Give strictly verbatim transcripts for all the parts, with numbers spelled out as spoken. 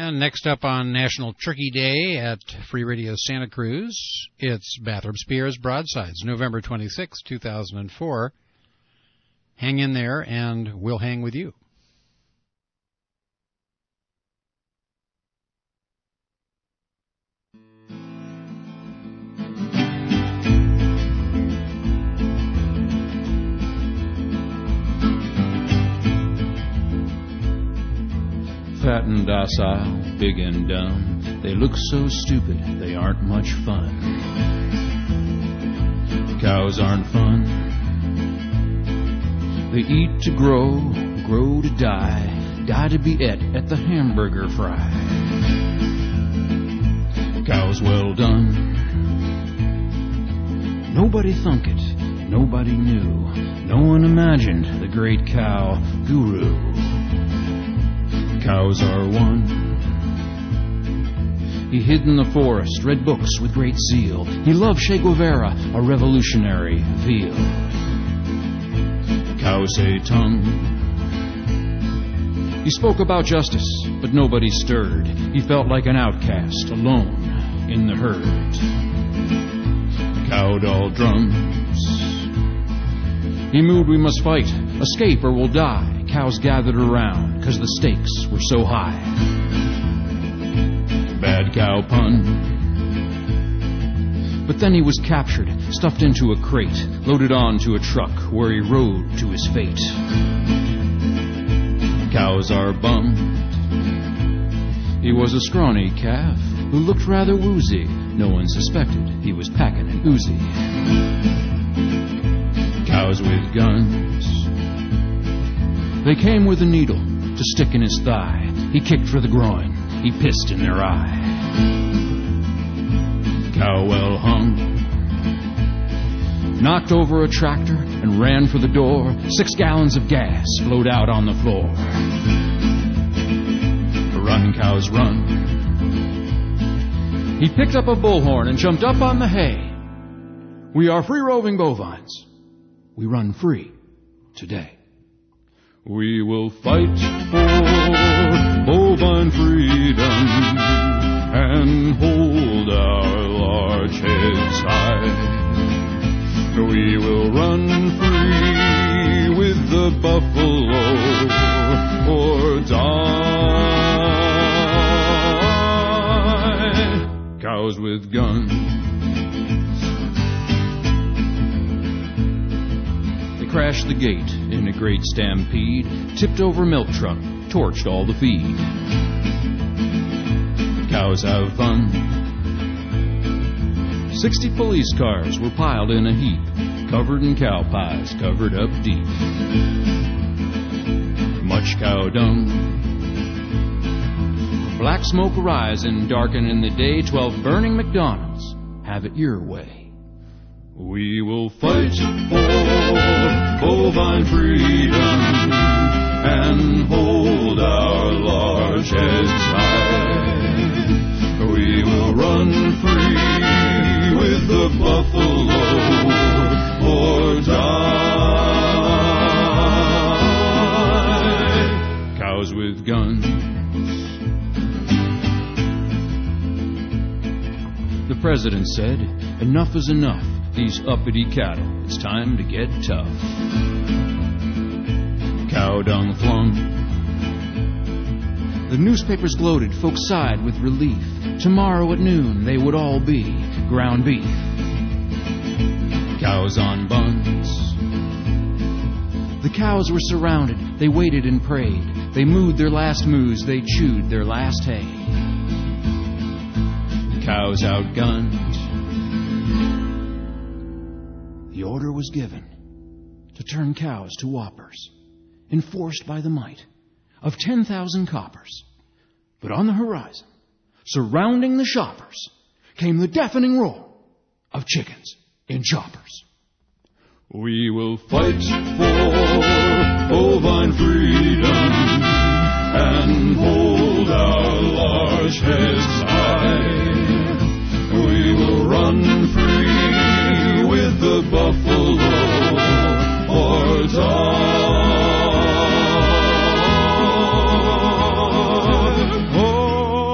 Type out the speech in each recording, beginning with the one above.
And next up on National Turkey Day at Free Radio Santa Cruz, it's Bathroom Spears Broadsides, November twenty-sixth, two thousand four. Hang in there, and we'll hang with you. Fat and docile, big and dumb, they look so stupid, they aren't much fun. Cows aren't fun. They eat to grow, grow to die, die to be et at the hamburger fry. Cows well done. Nobody thunk it, nobody knew, no one imagined the great cow guru. Cows are one. He hid in the forest, read books with great zeal. He loved Che Guevara, a revolutionary veal. Cows say tongue. He spoke about justice, but nobody stirred. He felt like an outcast, alone in the herd. Cow doll drums. He moved, we must fight, escape or we'll die. Cows gathered around, 'cause the stakes were so high. Bad cow pun. But then he was captured, stuffed into a crate, loaded onto a truck where he rode to his fate. Cows are bummed. He was a scrawny calf who looked rather woozy. No one suspected he was packing an Uzi. Cows with guns. They came with a needle to stick in his thigh. He kicked for the groin. He pissed in their eye. Cow well hung. Knocked over a tractor and ran for the door. Six gallons of gas flowed out on the floor. Run, cows, run. He picked up a bullhorn and jumped up on the hay. We are free-roving bovines. We run free today. We will fight for bovine freedom and hold our large heads high. We will run free with the buffalo or die. Cows with guns. Crashed the gate in a great stampede, tipped over milk truck, torched all the feed. Cows have fun. Sixty police cars were piled in a heap, covered in cow pies, covered up deep. Much cow dung. Black smoke rising, darkening the day, twelve burning McDonald's. Have it your way. We will fight for bovine freedom and hold our large heads high. We will run free with the buffalo or die. Cows with guns. The president said, enough is enough. These uppity cattle, it's time to get tough. Cow dung flung. The newspapers gloated, folks sighed with relief. Tomorrow at noon they would all be ground beef. Cows on buns. The cows were surrounded, they waited and prayed. They mooed their last moos, they chewed their last hay. Cows outgunned. The order was given to turn cows to whoppers, enforced by the might of ten thousand coppers. But on the horizon, surrounding the shoppers, came the deafening roar of chickens in choppers. We will fight for bovine freedom and hold our large heads high. We will run free with the buffalo or die. Oh,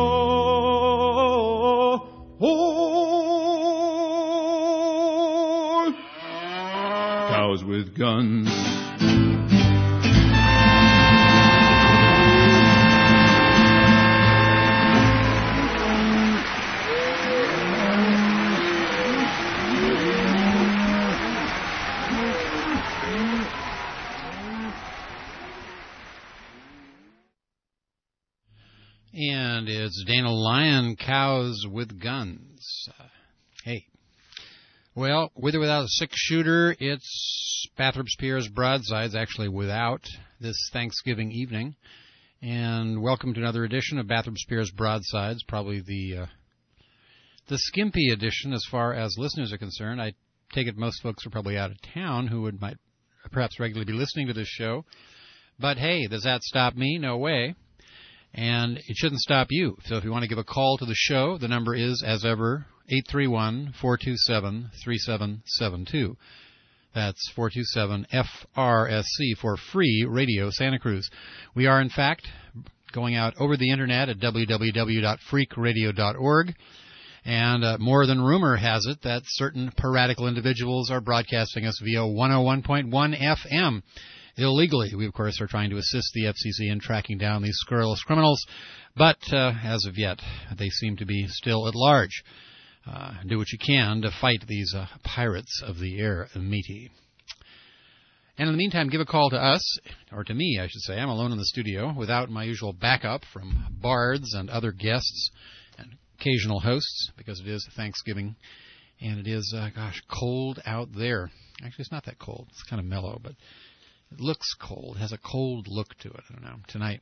And it's Dana Lyon, Cows with Guns. Uh, hey. Well, with or without a six-shooter, it's Bathurst Pierre's Broadsides, actually without, this Thanksgiving evening. And welcome to another edition of Bathurst Pierre's Broadsides, probably the uh, the skimpy edition as far as listeners are concerned. I take it most folks are probably out of town who would might perhaps regularly be listening to this show. But hey, does that stop me? No way. And it shouldn't stop you. So if you want to give a call to the show, the number is, as ever, eight three one, four two seven, three seven seven two. That's four two seven F R S C for Free Radio Santa Cruz. We are, in fact, going out over the Internet at w w w dot freak radio dot org. And uh, more than rumor has it that certain piratical individuals are broadcasting us via one oh one point one F M. Illegally. We, of course, are trying to assist the F C C in tracking down these scurrilous criminals, but uh, as of yet, they seem to be still at large. Uh, do what you can to fight these uh, pirates of the air meaty. And in the meantime, give a call to us, or to me, I should say. I'm alone in the studio without my usual backup from bards and other guests and occasional hosts, because it is Thanksgiving, and it is, uh, gosh, cold out there. Actually, it's not that cold. It's kind of mellow, but it looks cold. It has a cold look to it. I don't know. Tonight,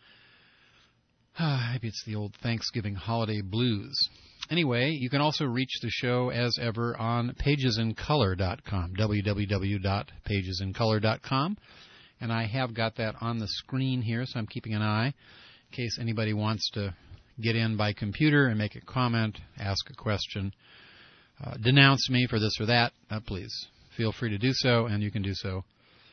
ah, maybe it's the old Thanksgiving holiday blues. Anyway, you can also reach the show, as ever, on pages in color dot com, w w w dot pages in color dot com. And I have got that on the screen here, so I'm keeping an eye in case anybody wants to get in by computer and make a comment, ask a question, uh, denounce me for this or that. Uh, please feel free to do so, and you can do so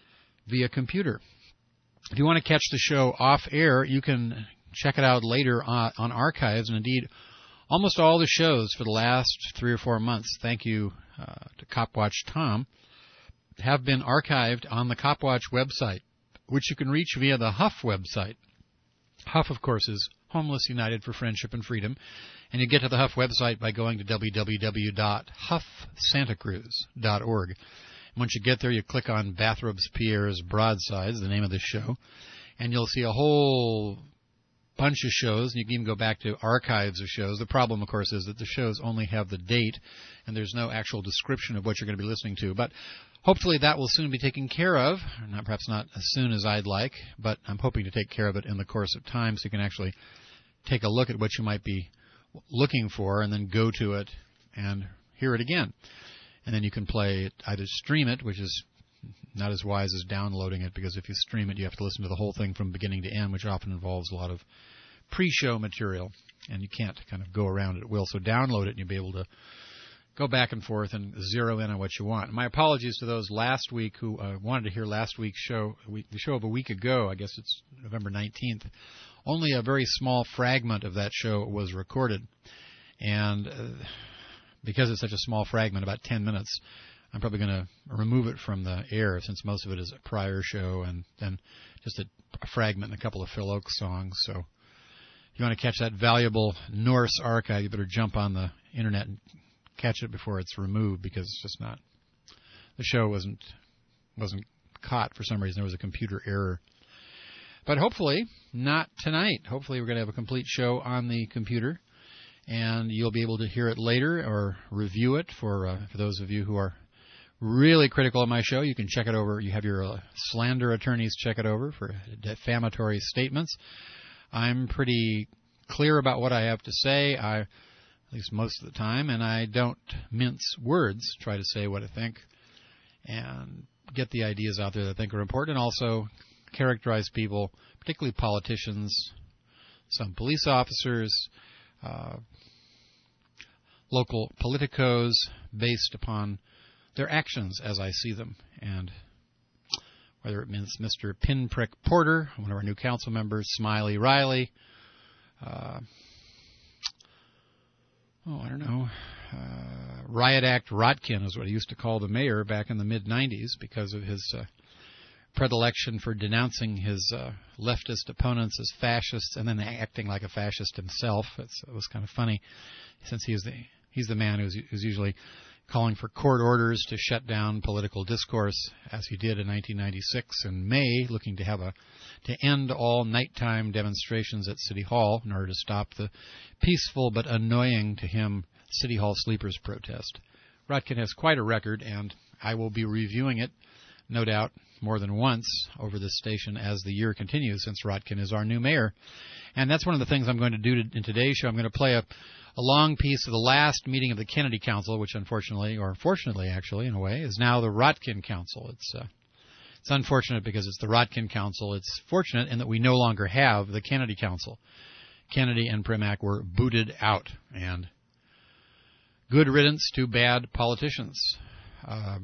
via computer. If you want to catch the show off air, you can check it out later on, on archives, and indeed almost all the shows for the last three or four months, thank you uh, to Copwatch Tom, have been archived on the Copwatch website, which you can reach via the Huff website. Huff, of course, is Homeless United for Friendship and Freedom, and you get to the Huff website by going to w w w dot huff santa cruz dot org. Once you get there, you click on Bathurst Pierre's Broadsides, the name of this show, and you'll see a whole bunch of shows, and you can even go back to archives of shows. The problem, of course, is that the shows only have the date, and there's no actual description of what you're going to be listening to. But hopefully that will soon be taken care of, not perhaps not as soon as I'd like, but I'm hoping to take care of it in the course of time so you can actually take a look at what you might be looking for and then go to it and hear it again. And then you can play it, either stream it, which is not as wise as downloading it, because if you stream it, you have to listen to the whole thing from beginning to end, which often involves a lot of pre-show material, and you can't kind of go around it at will. So download it, and you'll be able to go back and forth and zero in on what you want. My apologies to those last week who uh, wanted to hear last week's show, the show of a week ago. I guess it's November nineteenth. Only a very small fragment of that show was recorded, and uh, because it's such a small fragment, about ten minutes, I'm probably going to remove it from the air, since most of it is a prior show and then just a, a fragment and a couple of Phil Oakes songs. So if you want to catch that valuable Norse archive, you better jump on the Internet and catch it before it's removed, because it's just not, the show wasn't wasn't caught for some reason. There was a computer error. But hopefully not tonight. Hopefully we're going to have a complete show on the computer, and you'll be able to hear it later or review it. For uh, for those of you who are really critical of my show, you can check it over. You have your uh, slander attorneys check it over for defamatory statements. I'm pretty clear about what I have to say, I, at least most of the time, and I don't mince words, try to say what I think and get the ideas out there that I think are important, and also characterize people, particularly politicians, some police officers, uh, local politicos, based upon their actions as I see them. And whether it means Mister Pinprick Porter, one of our new council members, Smiley Riley, uh, oh, I don't know, uh, Riot Act Rotkin is what he used to call the mayor back in the mid nineties, because of his uh, predilection for denouncing his uh, leftist opponents as fascists and then acting like a fascist himself. It's, it was kind of funny, since he is the he's the man who's, who's usually calling for court orders to shut down political discourse, as he did in nineteen ninety-six in May, looking to have a to end all nighttime demonstrations at City Hall in order to stop the peaceful but annoying to him City Hall sleepers protest. Rotkin has quite a record, and I will be reviewing it, no doubt, more than once over this station as the year continues, since Rotkin is our new mayor. And that's one of the things I'm going to do in today's show. I'm going to play a, a long piece of the last meeting of the Kennedy Council, which unfortunately, or fortunately actually in a way, is now the Rotkin Council. It's uh, it's unfortunate because it's the Rotkin Council. It's fortunate in that we no longer have the Kennedy Council. Kennedy and Primack were booted out, and good riddance to bad politicians. Um,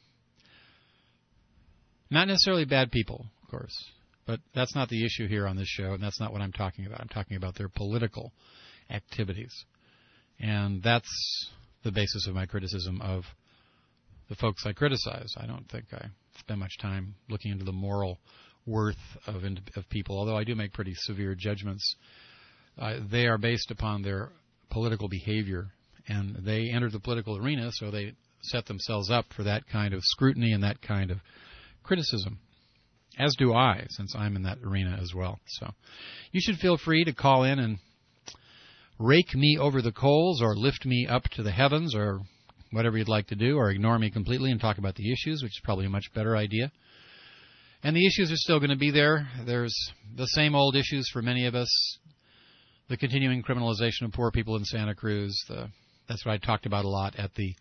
not necessarily bad people, of course, but that's not the issue here on this show, and that's not what I'm talking about. I'm talking about their political activities. And that's the basis of my criticism of the folks I criticize. I don't think I spend much time looking into the moral worth of, of people, although I do make pretty severe judgments. Uh, they are based upon their political behavior, and they enter the political arena, so they set themselves up for that kind of scrutiny and that kind of criticism, as do I, since I'm in that arena as well. So you should feel free to call in and rake me over the coals, or lift me up to the heavens, or whatever you'd like to do, or ignore me completely and talk about the issues, which is probably a much better idea. And the issues are still going to be there. There's the same old issues for many of us. The continuing criminalization of poor people in Santa Cruz. The, that's what I talked about a lot at the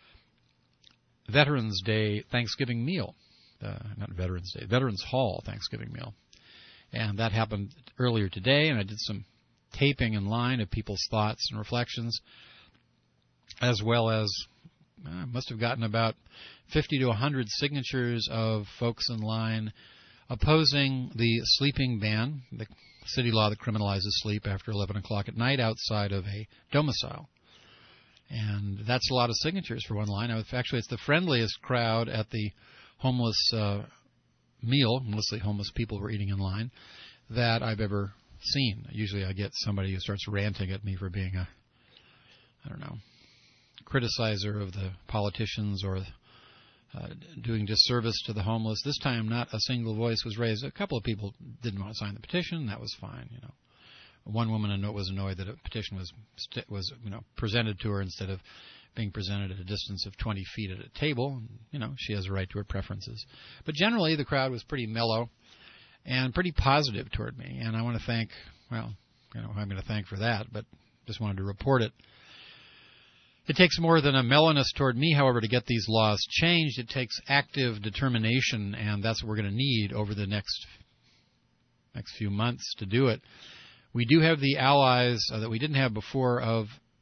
Veterans Day Thanksgiving meal. Uh, not Veterans Day, Veterans Hall Thanksgiving meal. And that happened earlier today, and I did some taping in line of people's thoughts and reflections, as well as I uh, must have gotten about fifty to one hundred signatures of folks in line opposing the sleeping ban, the city law that criminalizes sleep after eleven o'clock at night outside of a domicile. And that's a lot of signatures for one line. Actually, it's the friendliest crowd at the homeless uh, meal, mostly homeless people were eating in line, that I've ever seen. Usually I get somebody who starts ranting at me for being a, I don't know, criticizer of the politicians or uh, doing disservice to the homeless. This time not a single voice was raised. A couple of people didn't want to sign the petition. That was fine, you know. One woman was annoyed that a petition was, was you know, presented to her instead of being presented at a distance of twenty feet at a table. You know, she has a right to her preferences. But generally, the crowd was pretty mellow and pretty positive toward me. And I want to thank, well, you know, I'm going to thank for that, but just wanted to report it. It takes more than a mellowness toward me, however, to get these laws changed. It takes active determination, and that's what we're going to need over the next next few months to do it. We do have the allies uh, that we didn't have before of,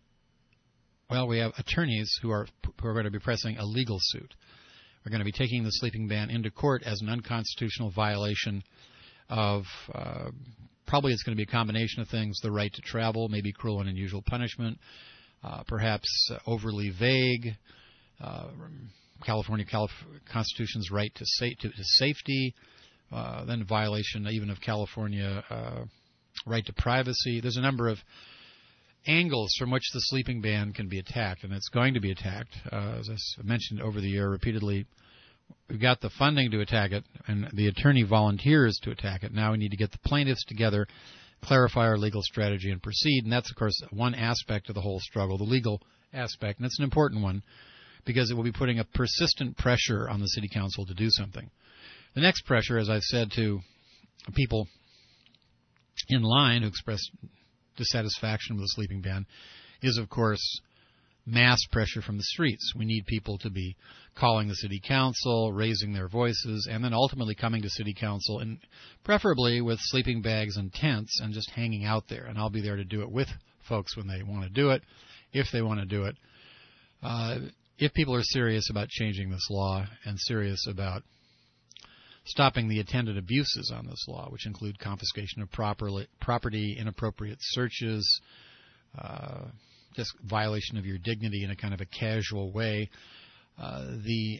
well, we have attorneys who are who are going to be pressing a legal suit. We're going to be taking the sleeping ban into court as an unconstitutional violation of, uh, probably it's going to be a combination of things, the right to travel, maybe cruel and unusual punishment, uh, perhaps uh, overly vague, uh, California Calif- Constitution's right to, sa- to, to safety, uh, then violation even of California uh, right to privacy. There's a number of angles from which the sleeping ban can be attacked, and it's going to be attacked. Uh, as I mentioned over the year repeatedly, we've got the funding to attack it, and the attorney volunteers to attack it. Now we need to get the plaintiffs together, clarify our legal strategy, and proceed. And that's, of course, one aspect of the whole struggle, the legal aspect, and it's an important one because it will be putting a persistent pressure on the city council to do something. The next pressure, as I've said to people in line who expressed dissatisfaction with the sleeping ban, is, of course, mass pressure from the streets. We need people to be calling the city council, raising their voices, and then ultimately coming to city council, and preferably with sleeping bags and tents and just hanging out there. And I'll be there to do it with folks when they want to do it, if they want to do it. Uh, if people are serious about changing this law and serious about stopping the attendant abuses on this law, which include confiscation of properly, property, inappropriate searches, uh, just violation of your dignity in a kind of a casual way. Uh, the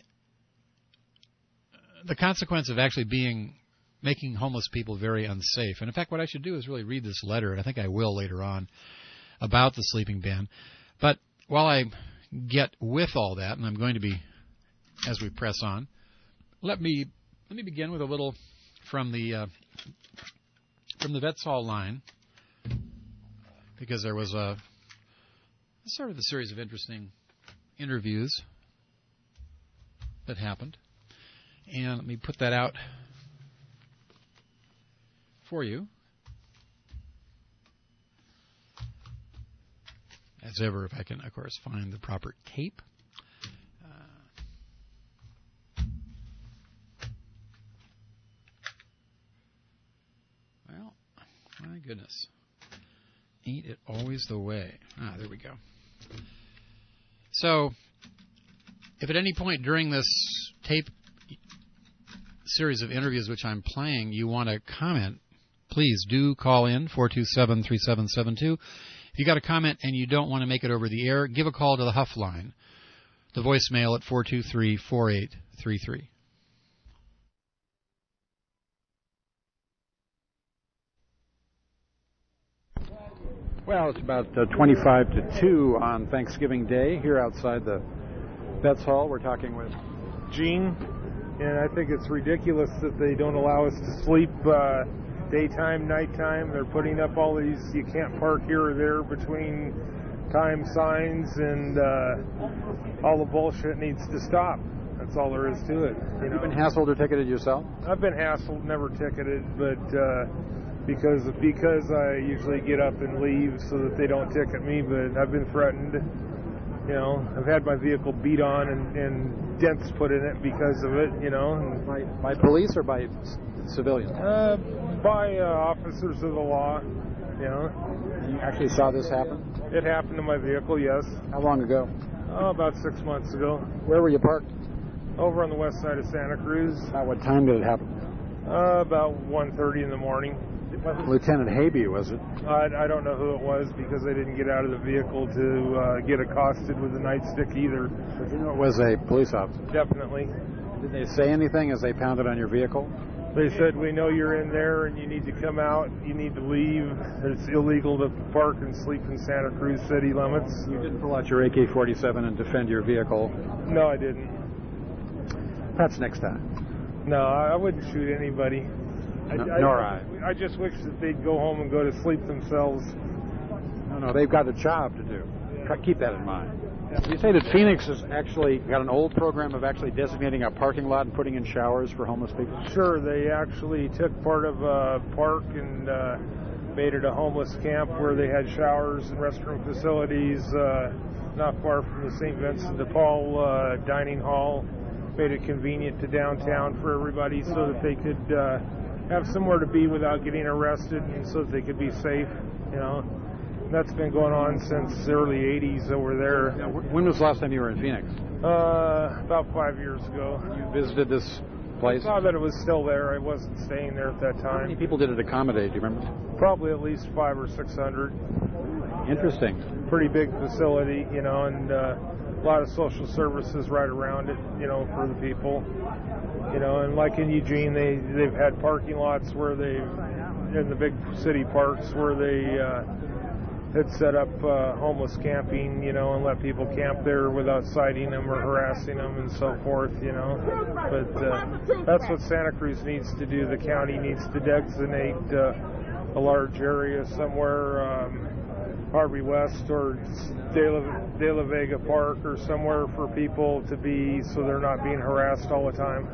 the consequence of actually being making homeless people very unsafe. And in fact, what I should do is really read this letter, and I think I will later on, about the sleeping ban. But while I get with all that, and I'm going to be as we press on. Let me let me begin with a little from the uh, from the Vets Hall line, because there was a sort of a series of interesting interviews that happened, and let me put that out for you. As ever, if I can, of course, find the proper tape. Uh, well, my goodness. Ain't it always the way? Ah, there we go. So, if at any point during this tape series of interviews which I'm playing, you want to comment, please do call in, four two seven, three seven seven two. If you got a comment and you don't want to make it over the air, give a call to the Huff line, the voicemail at four two three, four eight three three. Well, it's about uh, twenty-five to two on Thanksgiving Day here outside the Vets Hall. We're talking with Gene, and I think it's ridiculous that they don't allow us to sleep uh, daytime, nighttime. They're putting up all these, you can't park here or there between time signs, and uh, all the bullshit needs to stop. That's all there is to it. You know? Have you been hassled or ticketed yourself? I've been hassled, never ticketed, but uh, because because I usually get up and leave so that they don't ticket me, but I've been threatened. You know, I've had my vehicle beat on and, and dents put in it because of it, you know. And by, by police or by civilians? Uh, by uh, officers of the law, you know. You actually saw this happen? It happened to my vehicle, yes. How long ago? Oh, about six months ago. Where were you parked? Over on the west side of Santa Cruz. At what time did it happen? Uh, about one thirty in the morning. It wasn't Lieutenant Habe, was it? I, I don't know who it was because I didn't get out of the vehicle to uh, get accosted with a nightstick either. But you know it was a police officer? Definitely. Did they say anything as they pounded on your vehicle? They said, we know you're in there and you need to come out, you need to leave. It's illegal to park and sleep in Santa Cruz city limits. You didn't pull out your A K forty-seven and defend your vehicle? No, I didn't. Perhaps next time. No, I wouldn't shoot anybody. No, I, nor I. I. I just wish that they'd go home and go to sleep themselves. No, no, they've got a job to do. Yeah. Keep that in mind. Yeah. You say that Phoenix has actually got an old program of actually designating a parking lot and putting in showers for homeless people? Sure, they actually took part of a park and uh, made it a homeless camp where they had showers and restroom facilities uh, not far from the Saint Vincent de Paul uh, dining hall. Made it convenient to downtown for everybody so that they could uh, have somewhere to be without getting arrested and so that they could be safe, you know. And that's been going on since the early eighties over there. Yeah, when was the last time you were in Phoenix? Uh, about five years ago. You visited this place? I saw that it was still there. I wasn't staying there at that time. How many people did it accommodate, do you remember? Probably at least five or six hundred. Interesting. Pretty big facility, you know, and uh, a lot of social services right around it, you know, for the people. You know, and like in Eugene, they, they've had parking lots where they've, in the big city parks, where they uh, had set up uh, homeless camping, you know, and let people camp there without citing them or harassing them and so forth, you know. But uh, that's what Santa Cruz needs to do. The county needs to designate uh, a large area somewhere, um, Harvey West or De La, De La Vega Park or somewhere for people to be so they're not being harassed all the time.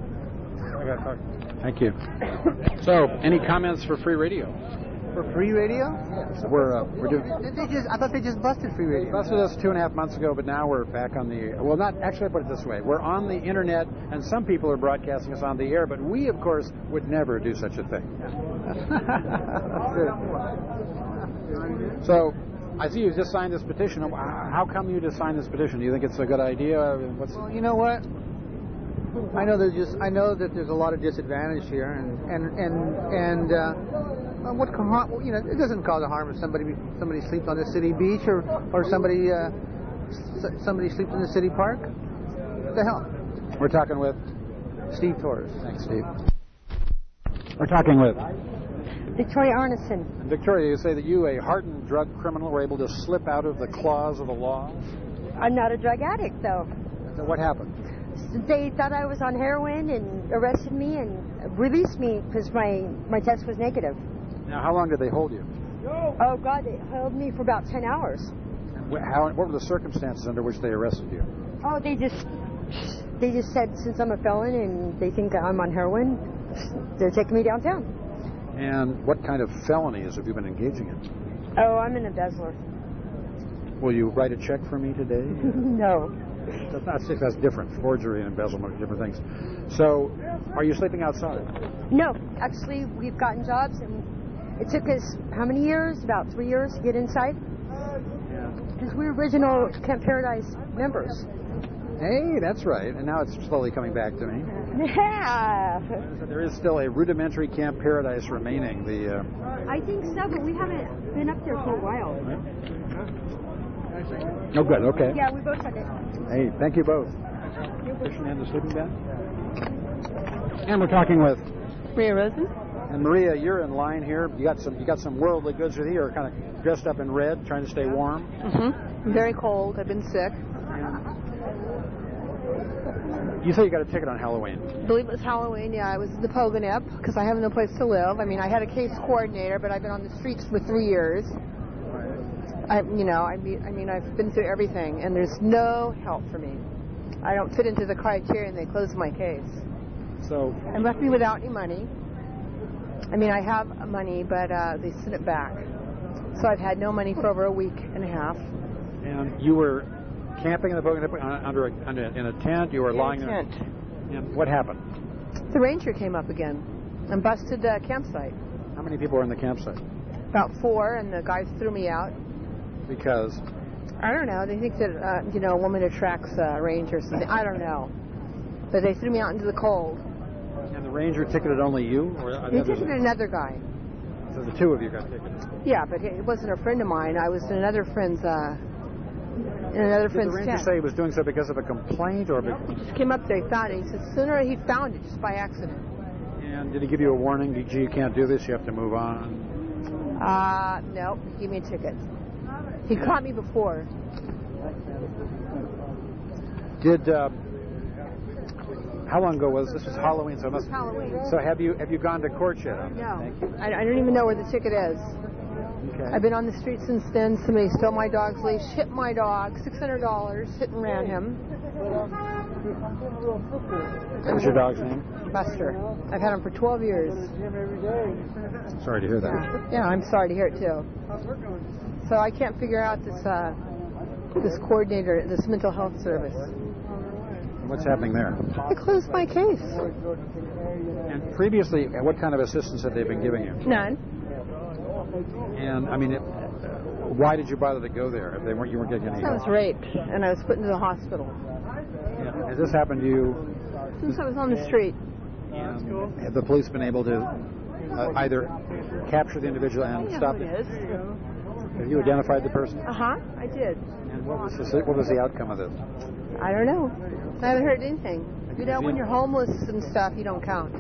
I got to talk. Thank you. So, any comments for free radio? For free radio? So we're uh, we're doing. Did they just? I thought they just busted free radio. They busted us two and a half months ago, but now we're back on the. Well, not actually. I put it this way: we're on the internet, and some people are broadcasting us on the air, but we, of course, would never do such a thing. So, I see you just signed this petition. How come you just signed this petition? Do you think it's a good idea? What's well, you know what? I know there's just I know that there's a lot of disadvantage here, and and and and uh, what can harm, you know, it doesn't cause a harm if somebody somebody sleeps on the city beach or or somebody uh, somebody sleeps in the city park. What the hell? We're talking with Steve Torres. Thanks, Steve. We're talking with Victoria Arneson. And Victoria, you say that you, a hardened drug criminal, were able to slip out of the claws of the law? I'm not a drug addict, though. So what happened? They thought I was on heroin and arrested me and released me because my, my test was negative. Now, how long did they hold you? Oh, God, they held me for about ten hours. And wh- how, what were the circumstances under which they arrested you? Oh, they just they just said since I'm a felon and they think I'm on heroin, they're taking me downtown. And what kind of felonies have you been engaging in? Oh, I'm an embezzler. Will you write a check for me today? No. That's not six. That's different. Forgery and embezzlement are different things. So, are you sleeping outside? No. Actually, we've gotten jobs, and it took us how many years? About three years to get inside. Because we're original Camp Paradise members. Hey, that's right. And now it's slowly coming back to me. Yeah. So there is still a rudimentary Camp Paradise remaining. The uh... I think so, but we haven't been up there for a while. Oh, good. Okay. Yeah, we both had it. Hey, thank you both. Fishing and the sleeping bag. And we're talking with Maria Rosen. And Maria, you're in line here. You got some. You got some worldly goods with you. You're kind of dressed up in red, trying to stay warm. Mm-hmm. I'm very cold. I've been sick. You say you got a ticket on Halloween. I believe it was Halloween. Yeah, I was in the Poganip because I have no place to live. I mean, I had a case coordinator, but I've been on the streets for three years. I, you know, I mean, I mean, I've been through everything, and there's no help for me. I don't fit into the criteria, and they closed my case. So. And left me without any money. I mean, I have money, but uh, they sent it back. So I've had no money for over a week and a half. And you were camping in the Poganip under, a, under in a tent. You were in lying a tent. In a, and what happened? The ranger came up again and busted the campsite. How many people were in the campsite? About four, and the guys threw me out. Because? I don't know. They think that, uh, you know, a woman attracts a uh, ranger or something. I don't know. But they threw me out into the cold. And the ranger ticketed only you? Or he ticketed another guy. So the two of you got ticketed? Yeah, but it wasn't a friend of mine. I was in another friend's, uh, in another Did friend's the ranger tent. say he was doing so because of a complaint? Or no, he just came up there, he found it. He said sooner he found it just by accident. And did he give you a warning? Gee, you can't do this. You have to move on. Uh, no. He gave me a ticket. He caught me before. Did uh, how long ago was this? Was Halloween? So it must. Halloween. So have you have you gone to court yet? No. I, I don't even know where the ticket is. Okay. I've been on the street since then. Somebody stole my dog's leash, hit my dog, six hundred dollars, hit and ran him. What's your dog's name? Buster. I've had him for twelve years. Sorry to hear that. Yeah, yeah, I'm sorry to hear it too. So I can't figure out this uh, this coordinator, this mental health service. What's happening there? They closed my case. And previously, what kind of assistance had they been giving you? None. And I mean, it, why did you bother to go there if they weren't you weren't getting any I help? was raped and I was put into the hospital. Yeah. Has this happened to you? Since I was on the street. And have the police been able to uh, either capture the individual and I know stop who it? it is. Have you identified the person? Uh huh. I did. And what was the, what was the outcome of this? I don't know. I haven't heard anything. You know, when you're homeless and stuff, you don't count.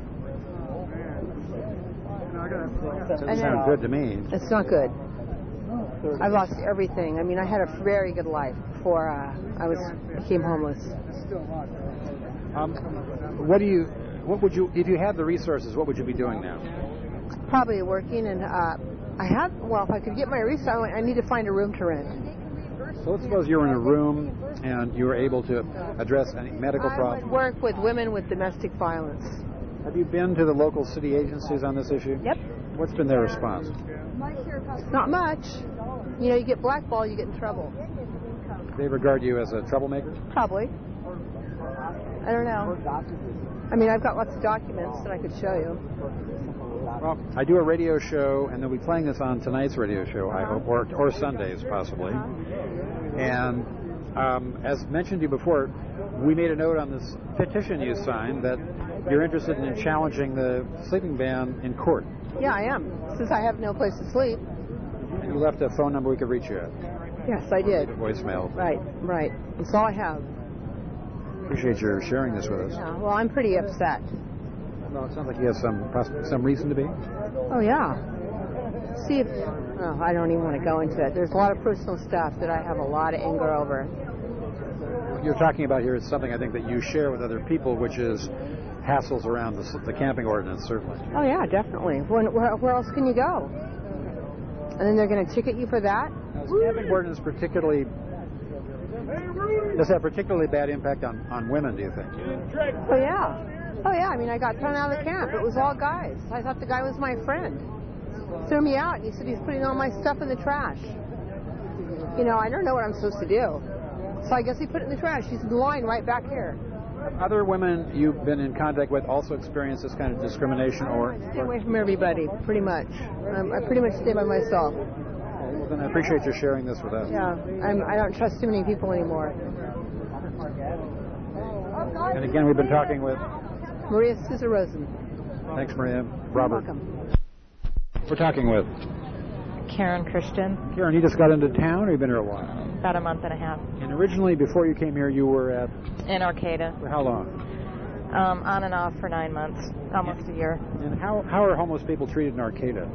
Doesn't sound good to me. It's not good. I lost everything. I mean, I had a very good life before uh, I was became homeless. Um, what do you? What would you? If you had the resources, what would you be doing now? Probably working, and uh, I have. Well, if I could get my resources, I need to find a room to rent. So let's suppose you were in a room and you were able to address any medical I problems. would work with women with domestic violence. Have you been to the local city agencies on this issue? Yep. What's been their response? Not much. You know, you get blackballed, you get in trouble. They regard you as a troublemaker? Probably. I don't know. I mean, I've got lots of documents that I could show you. Well, I do a radio show, and they'll be playing this on tonight's radio show, I hope, or, or Sundays possibly. And um, as mentioned to you before, we made a note on this petition you signed that you're interested in challenging the sleeping ban in court. Yeah, I am, since I have no place to sleep. And you left a phone number we could reach you at. Yes, I did. Voicemail. Right, right. That's all I have. Appreciate your sharing this with us. Yeah, well, I'm pretty upset. Well, it sounds like you have some some reason to be. Oh, yeah. See if... Oh, I don't even want to go into it. There's a lot of personal stuff that I have a lot of anger over. what you're talking about here is something I think that you share with other people, which is hassles around the, the camping ordinance, certainly. Oh, yeah, definitely. When, where, where else can you go? And then they're going to ticket you for that? Now, is the camping ordinance particularly... Does that have particularly bad impact on, on women, do you think? Oh, yeah. Oh, yeah. I mean, I got thrown out of the camp. It was all guys. I thought the guy was my friend. Threw me out, and he said he's putting all my stuff in the trash. You know, I don't know what I'm supposed to do. So I guess he put it in the trash. He's lying right back here. Other women you've been in contact with also experience this kind of discrimination, or? Stay away from everybody, pretty much. Um, I pretty much stay by myself. Well, then I appreciate you sharing this with us. Yeah, I'm, I don't trust too many people anymore. And again, we've been talking with Maria Sousa Rosen. Thanks, Maria. Robert. You're welcome. We're talking with Karen Christian. Karen, you just got into town, or you've been here a while? About a month and a half. And originally, before you came here, you were at? In Arcata. For how long? Um, on and off for nine months, almost a year. And how how are homeless people treated in Arcata?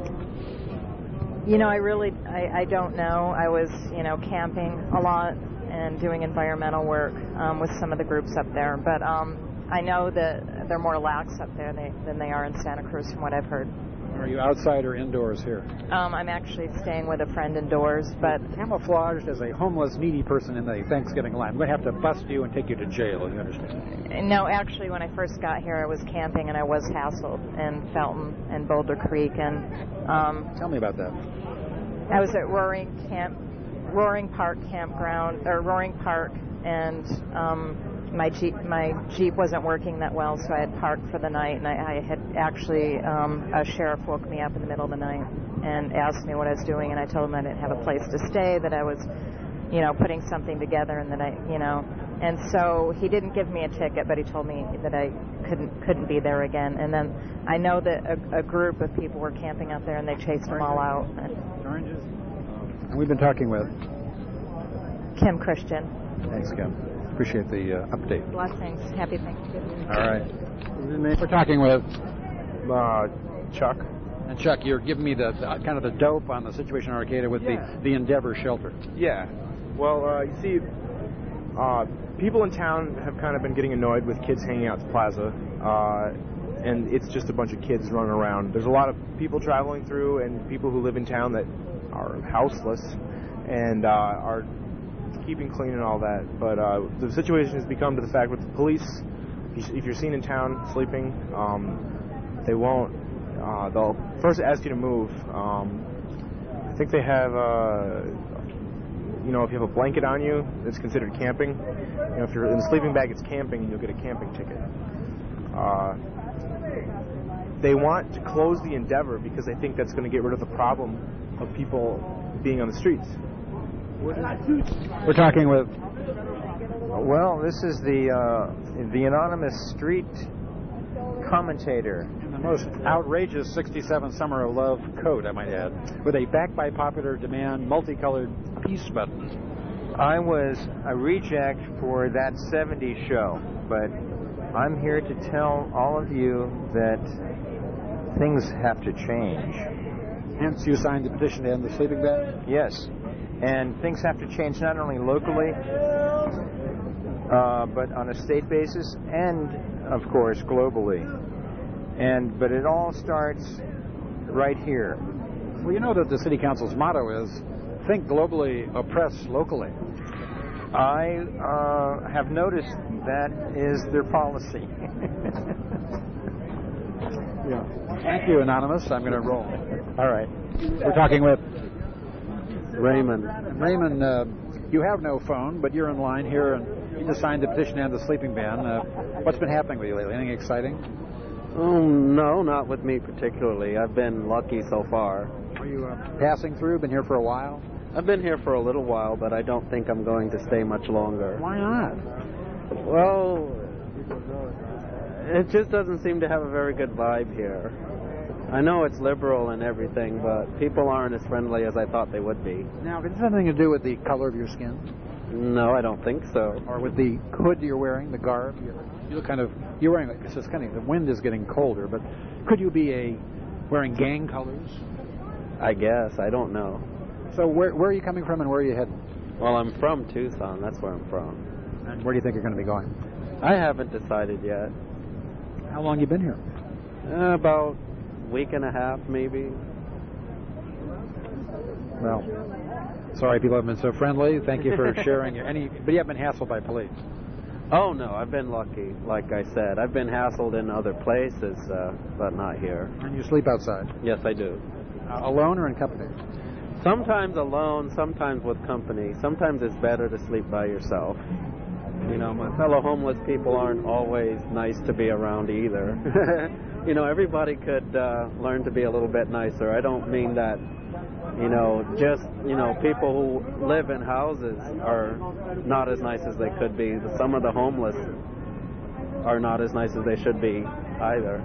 You know, I really, I, I don't know. I was, you know, camping a lot and doing environmental work um, with some of the groups up there. But um, I know that they're more lax up there they, than they are in Santa Cruz, from what I've heard. Are you outside or indoors here? Um, I'm actually staying with a friend indoors, but... Camouflaged as a homeless, needy person in the Thanksgiving line. I'm going to have to bust you and take you to jail, you understand? No, actually, when I first got here, I was camping, and I was hassled in Felton and Boulder Creek, and... Um, Tell me about that. I was at Roaring Camp, Roaring Park Campground, or Roaring Park, and... Um, My Jeep, my Jeep wasn't working that well, so I had parked for the night, and I, I had actually, um, a sheriff woke me up in the middle of the night and asked me what I was doing, and I told him I didn't have a place to stay, that I was, you know, putting something together, and that I, you know, and so he didn't give me a ticket, but he told me that I couldn't couldn't be there again, and then I know that a, a group of people were camping out there, and they chased them all out. Oranges? And we've been talking with? Kim Christian. Thanks, Kim. Appreciate the uh, update. Blessings. Happy Thanksgiving. All right. We're talking with uh, Chuck. And Chuck, you're giving me the, the kind of the dope on the situation in Arcata with yeah. the, the Endeavor shelter. Yeah. Well, uh, you see, uh, people in town have kind of been getting annoyed with kids hanging out at the plaza, uh, and it's just a bunch of kids running around. There's a lot of people traveling through and people who live in town that are houseless and uh, are keeping clean and all that, but uh, the situation has become to the fact with the police, if you're seen in town sleeping, um, they won't, uh, they'll first ask you to move. Um, I think they have, uh, you know, if you have a blanket on you, it's considered camping. You know, if you're in a sleeping bag, it's camping, and you'll get a camping ticket. Uh, they want to close the Endeavor because they think that's going to get rid of the problem of people being on the streets. We're talking with... Well, this is the uh, the anonymous street commentator. In the most outrageous sixty-seven Summer of Love coat, I might add, with a back by popular demand multicolored peace button. I was a reject for that seventies show, but I'm here to tell all of you that things have to change. Hence, you signed the petition to end the sleeping bag? Yes. And things have to change not only locally, uh, but on a state basis, and of course globally. And but it all starts right here. Well, you know that the City Council's motto is "Think globally, oppress locally." I uh, have noticed that is their policy. Yeah. Thank you, Anonymous. I'm going to roll. All right. We're talking with Raymond. Raymond, uh, you have no phone, but you're in line here, and you just signed the petition to end the sleeping ban. Uh, what's been happening with you lately? Anything exciting? Oh, no, not with me particularly. I've been lucky so far. Are you uh, passing through? Been here for a while? I've been here for a little while, but I don't think I'm going to stay much longer. Why not? Well, it just doesn't seem to have a very good vibe here. I know it's liberal and everything, but people aren't as friendly as I thought they would be. Now, has it something to do with the color of your skin? No, I don't think so. Or with the hood you're wearing, the garb? You look kind of, you're wearing, it's just kind of, the wind is getting colder, but could you be a, wearing gang colors? I guess, I don't know. So where where are you coming from and where are you heading? Well, I'm from Tucson, that's where I'm from. And where do you think you're going to be going? I haven't decided yet. How long you been here? Uh, about a week and a half, maybe. Well, sorry people have been so friendly. Thank you for sharing. Your, any, but you haven't been hassled by police? Oh, no, I've been lucky, like I said. I've been hassled in other places, uh, but not here. And you sleep outside? Yes, I do. Uh, alone or in company? Sometimes alone, sometimes with company. Sometimes it's better to sleep by yourself. You know, my fellow homeless people aren't always nice to be around either. You know, everybody could uh, learn to be a little bit nicer. I don't mean that, you know, just, you know, people who live in houses are not as nice as they could be. Some of the homeless are not as nice as they should be either.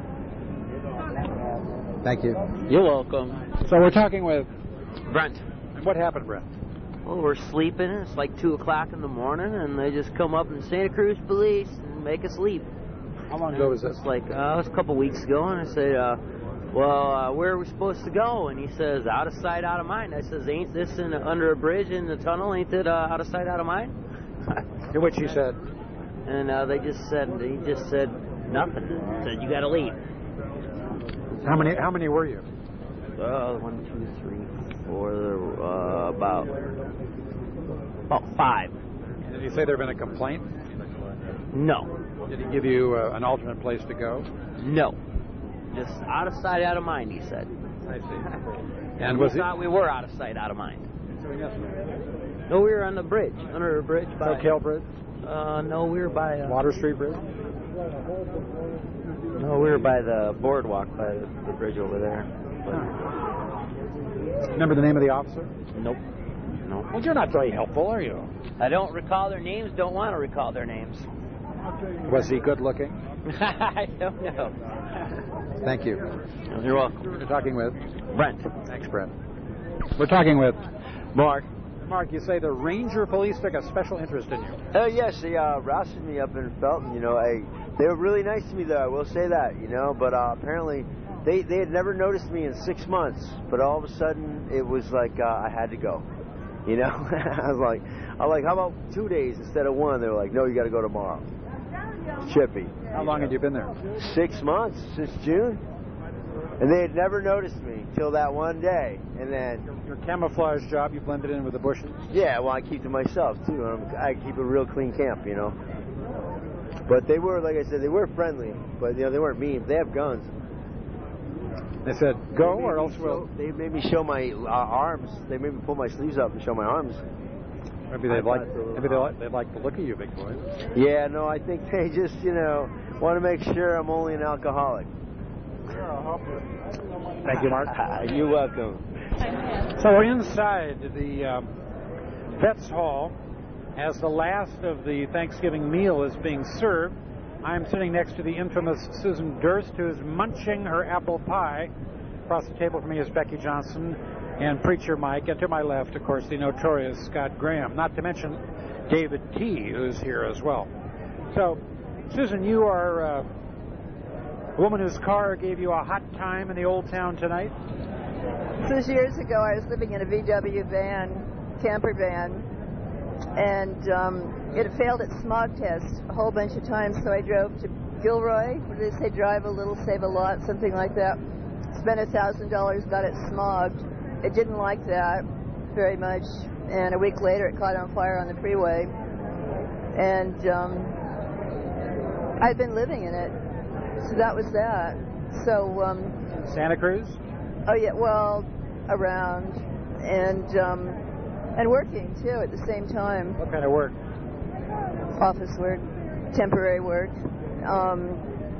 Thank you. You're welcome. So we're talking with Brent. And what happened, Brent? Well, we're sleeping. It's like two o'clock in the morning, and they just come up in Santa Cruz police and make us leave. How long ago was this? It's like, uh, it was a couple weeks ago, and I said, uh, well, uh, where are we supposed to go? And he says, out of sight, out of mind. I says, ain't this in, under a bridge in the tunnel? Ain't it uh, out of sight, out of mind? To which he said? And uh, they just said, he just said nothing. He said, you got to leave. How many? How many were you? Uh, one, two, three, four. Uh, about about five. Did he say there had been a complaint? No. Did he give you uh, an alternate place to go? No. Just out of sight, out of mind. He said. I see. And, and we was thought he... we were out of sight, out of mind. So we missed him. No, we were on the bridge, under a bridge by. Soquel Bridge. Uh, no, we were by uh, Water Street Bridge. No, we were by the boardwalk, by the, the bridge over there. Huh. Remember the name of the officer? Nope. No. Well, you're not very helpful, are you? I don't recall their names. Don't want to recall their names. Was he good looking? I don't know. Thank you. You're welcome. We're talking with Brent. Thanks, Brent. We're talking with Mark. Mark, you say the Ranger Police took a special interest in you. Oh, yes, they uh, rousted me up in Felton. You know, I, they were really nice to me, though. I will say that. You know, but uh, apparently they they had never noticed me in six months. But all of a sudden, it was like uh, I had to go. You know, I was like, I was like, how about two days instead of one? They were like, no, you got to go tomorrow. Chippy. How long had you been there? Six months, since June. And they had never noticed me till that one day. And then... Your, your camouflage job, you blended in with the bushes? Yeah, well, I keep to myself, too. I'm, I keep a real clean camp, you know. But they were, like I said, they were friendly. But, you know, they weren't mean. They have guns. They said, go or else we'll... They made me show my uh, arms. They made me pull my sleeves up and show my arms. Maybe they'd like, maybe they like, they'd like the look of you, big boy. Yeah, no, I think they just, you know, want to make sure I'm only an alcoholic. Thank you, Mark. You're welcome. So we're inside the um, Vets Hall as the last of the Thanksgiving meal is being served. I'm sitting next to the infamous Susan Durst, who is munching her apple pie. Across the table from me is Becky Johnson and Preacher Mike, and to my left, of course, the notorious Scott Graham, not to mention David T., who's here as well. So, Susan, you are uh, a woman whose car gave you a hot time in the Old Town tonight? This was years ago. I was living in a V W van, camper van, and um, it failed its smog test a whole bunch of times, so I drove to Gilroy. What do they say? Drive a little, save a lot, something like that. Spent a thousand dollars, got it smogged. It didn't like that very much, and a week later it caught on fire on the freeway. And um, I'd been living in it, so that was that. So um, Santa Cruz? Oh yeah, well, around and um, and working too at the same time. What kind of work? Office work, temporary work. Um,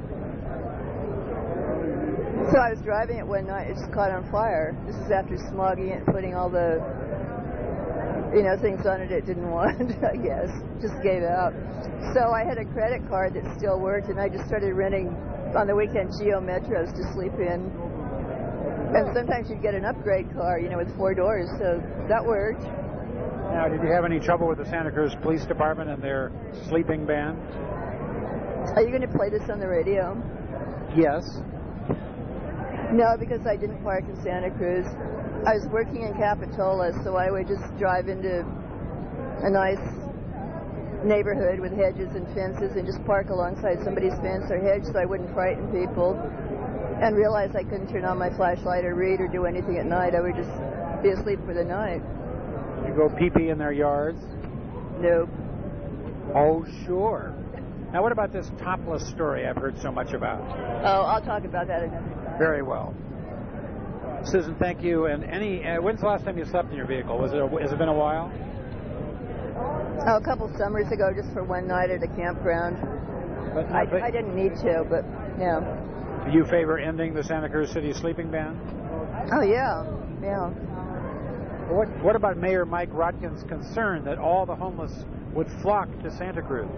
So I was driving it one night, it just caught on fire. This is after smogging it and putting all the, you know, things on it it didn't want, I guess. Just gave out. So I had a credit card that still worked, and I just started renting on the weekend Geo Metros to sleep in. And sometimes you'd get an upgrade car, you know, with four doors, so that worked. Now, did you have any trouble with the Santa Cruz Police Department and their sleeping ban? Are you going to play this on the radio? Yes. No, because I didn't park in Santa Cruz. I was working in Capitola, so I would just drive into a nice neighborhood with hedges and fences and just park alongside somebody's fence or hedge so I wouldn't frighten people, and realize I couldn't turn on my flashlight or read or do anything at night. I would just be asleep for the night. You go pee-pee in their yards? Nope. Oh, sure. Now, what about this topless story I've heard so much about? Oh, I'll talk about that another time. Very well. Susan, thank you. And any, uh, when's the last time you slept in your vehicle? Was it? A, has it been a while? Oh, a couple summers ago, just for one night at a campground. But, I, but, I didn't need to, but yeah. Do you favor ending the Santa Cruz City sleeping ban? Oh yeah, yeah. What What about Mayor Mike Rotkin's concern that all the homeless would flock to Santa Cruz?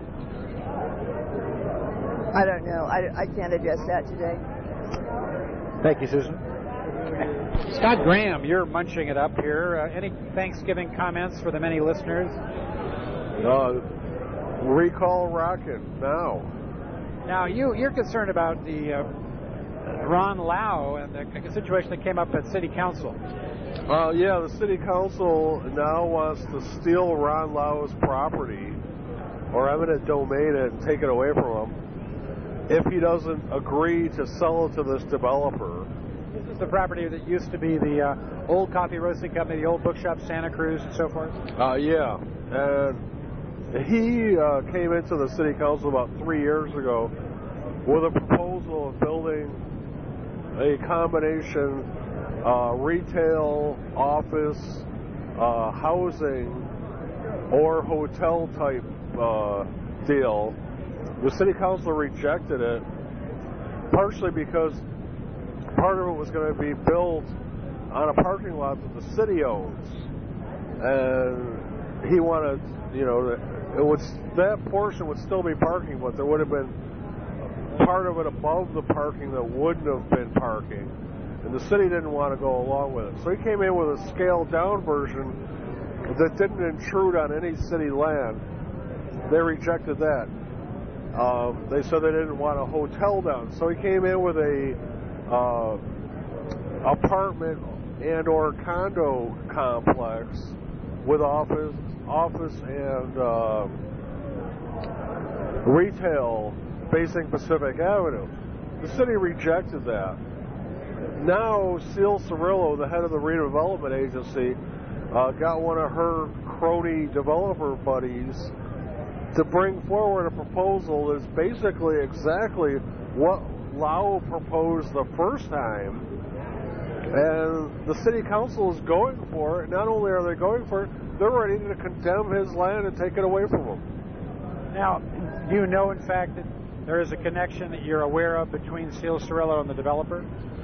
I don't know. I, I can't address that today. Thank you, Susan. Scott Graham, you're munching it up here. Uh, any Thanksgiving comments for the many listeners? Uh, recall Rockin' now. Now, you, you're concerned about the uh, Ron Lau and the situation that came up at City Council. Uh, yeah, the City Council now wants to steal Ron Lau's property or eminent domain it and take it away from him if he doesn't agree to sell it to this developer. This is the property that used to be the uh, old coffee roasting company, the old bookshop Santa Cruz and so forth? Uh, yeah, and he uh, came into the City Council about three years ago with a proposal of building a combination uh, retail, office, uh, housing, or hotel type uh, deal. The City Council rejected it, partially because part of it was going to be built on a parking lot that the city owns, and he wanted, you know, it would, that portion would still be parking, but there would have been part of it above the parking that wouldn't have been parking, and the city didn't want to go along with it. So he came in with a scaled down version that didn't intrude on any city land. They rejected that. Um, they said they didn't want a hotel down. So he came in with a uh, apartment and or condo complex with office, office and uh, retail facing Pacific Avenue. The city rejected that. Now, Seal Cirillo, the head of the redevelopment agency, uh, got one of her crony developer buddies to bring forward a proposal that's basically exactly what Lau proposed the first time. And the city council is going for it. Not only are they going for it, they're ready to condemn his land and take it away from him. Now, do you know, in fact, that there is a connection that you're aware of between Seal Cirillo and the developer?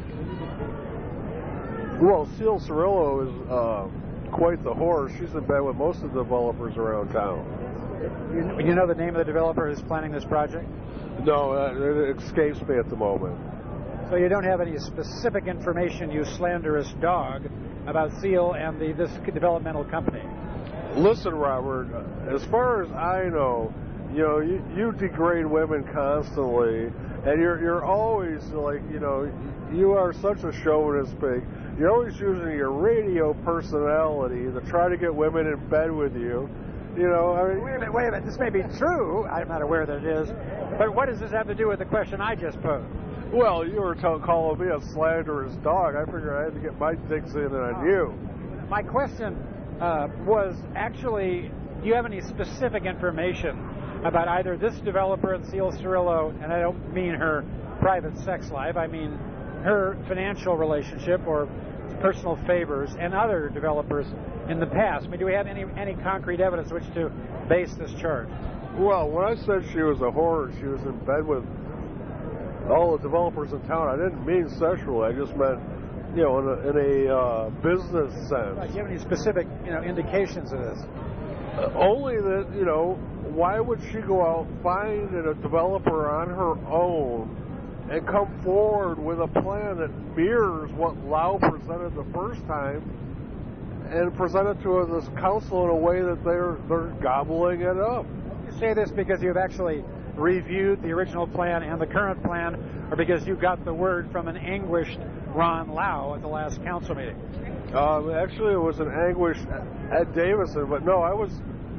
Well, Seal Cirillo is uh, quite the horse. She's in bed with most of the developers around town. You, you know the name of the developer who's planning this project? No, uh, it escapes me at the moment. So you don't have any specific information, you slanderous dog, about Seal and the, this developmental company? Listen, Robert, as far as I know, you know, you, you degrade women constantly, and you're you're always like, you know, you are such a chauvinist pig. You're always using your radio personality to try to get women in bed with you. You know, I mean, wait a minute, wait a minute. This may be true. I'm not aware that it is. But what does this have to do with the question I just posed? Well, you were t- calling me a slanderous dog. I figured I had to get my digs in on you. My question uh, was actually, do you have any specific information about either this developer and Seal Cirillo, and I don't mean her private sex life, I mean her financial relationship or personal favors and other developers in the past? I mean, do we have any any concrete evidence which to base this charge? Well, when I said she was a whore, she was in bed with all the developers in town. I didn't mean sexually. I just meant, you know, in a, in a uh, business sense. Right. Do you have any specific, you know, indications of this? Uh, only that, you know, why would she go out, find a developer on her own, and come forward with a plan that mirrors what Lau presented the first time, and present it to this council in a way that they're they're gobbling it up? You say this because you've actually reviewed the original plan and the current plan, or because you got the word from an anguished Ron Lau at the last council meeting? Um, actually, it was an anguished Ed Davison, but no, I was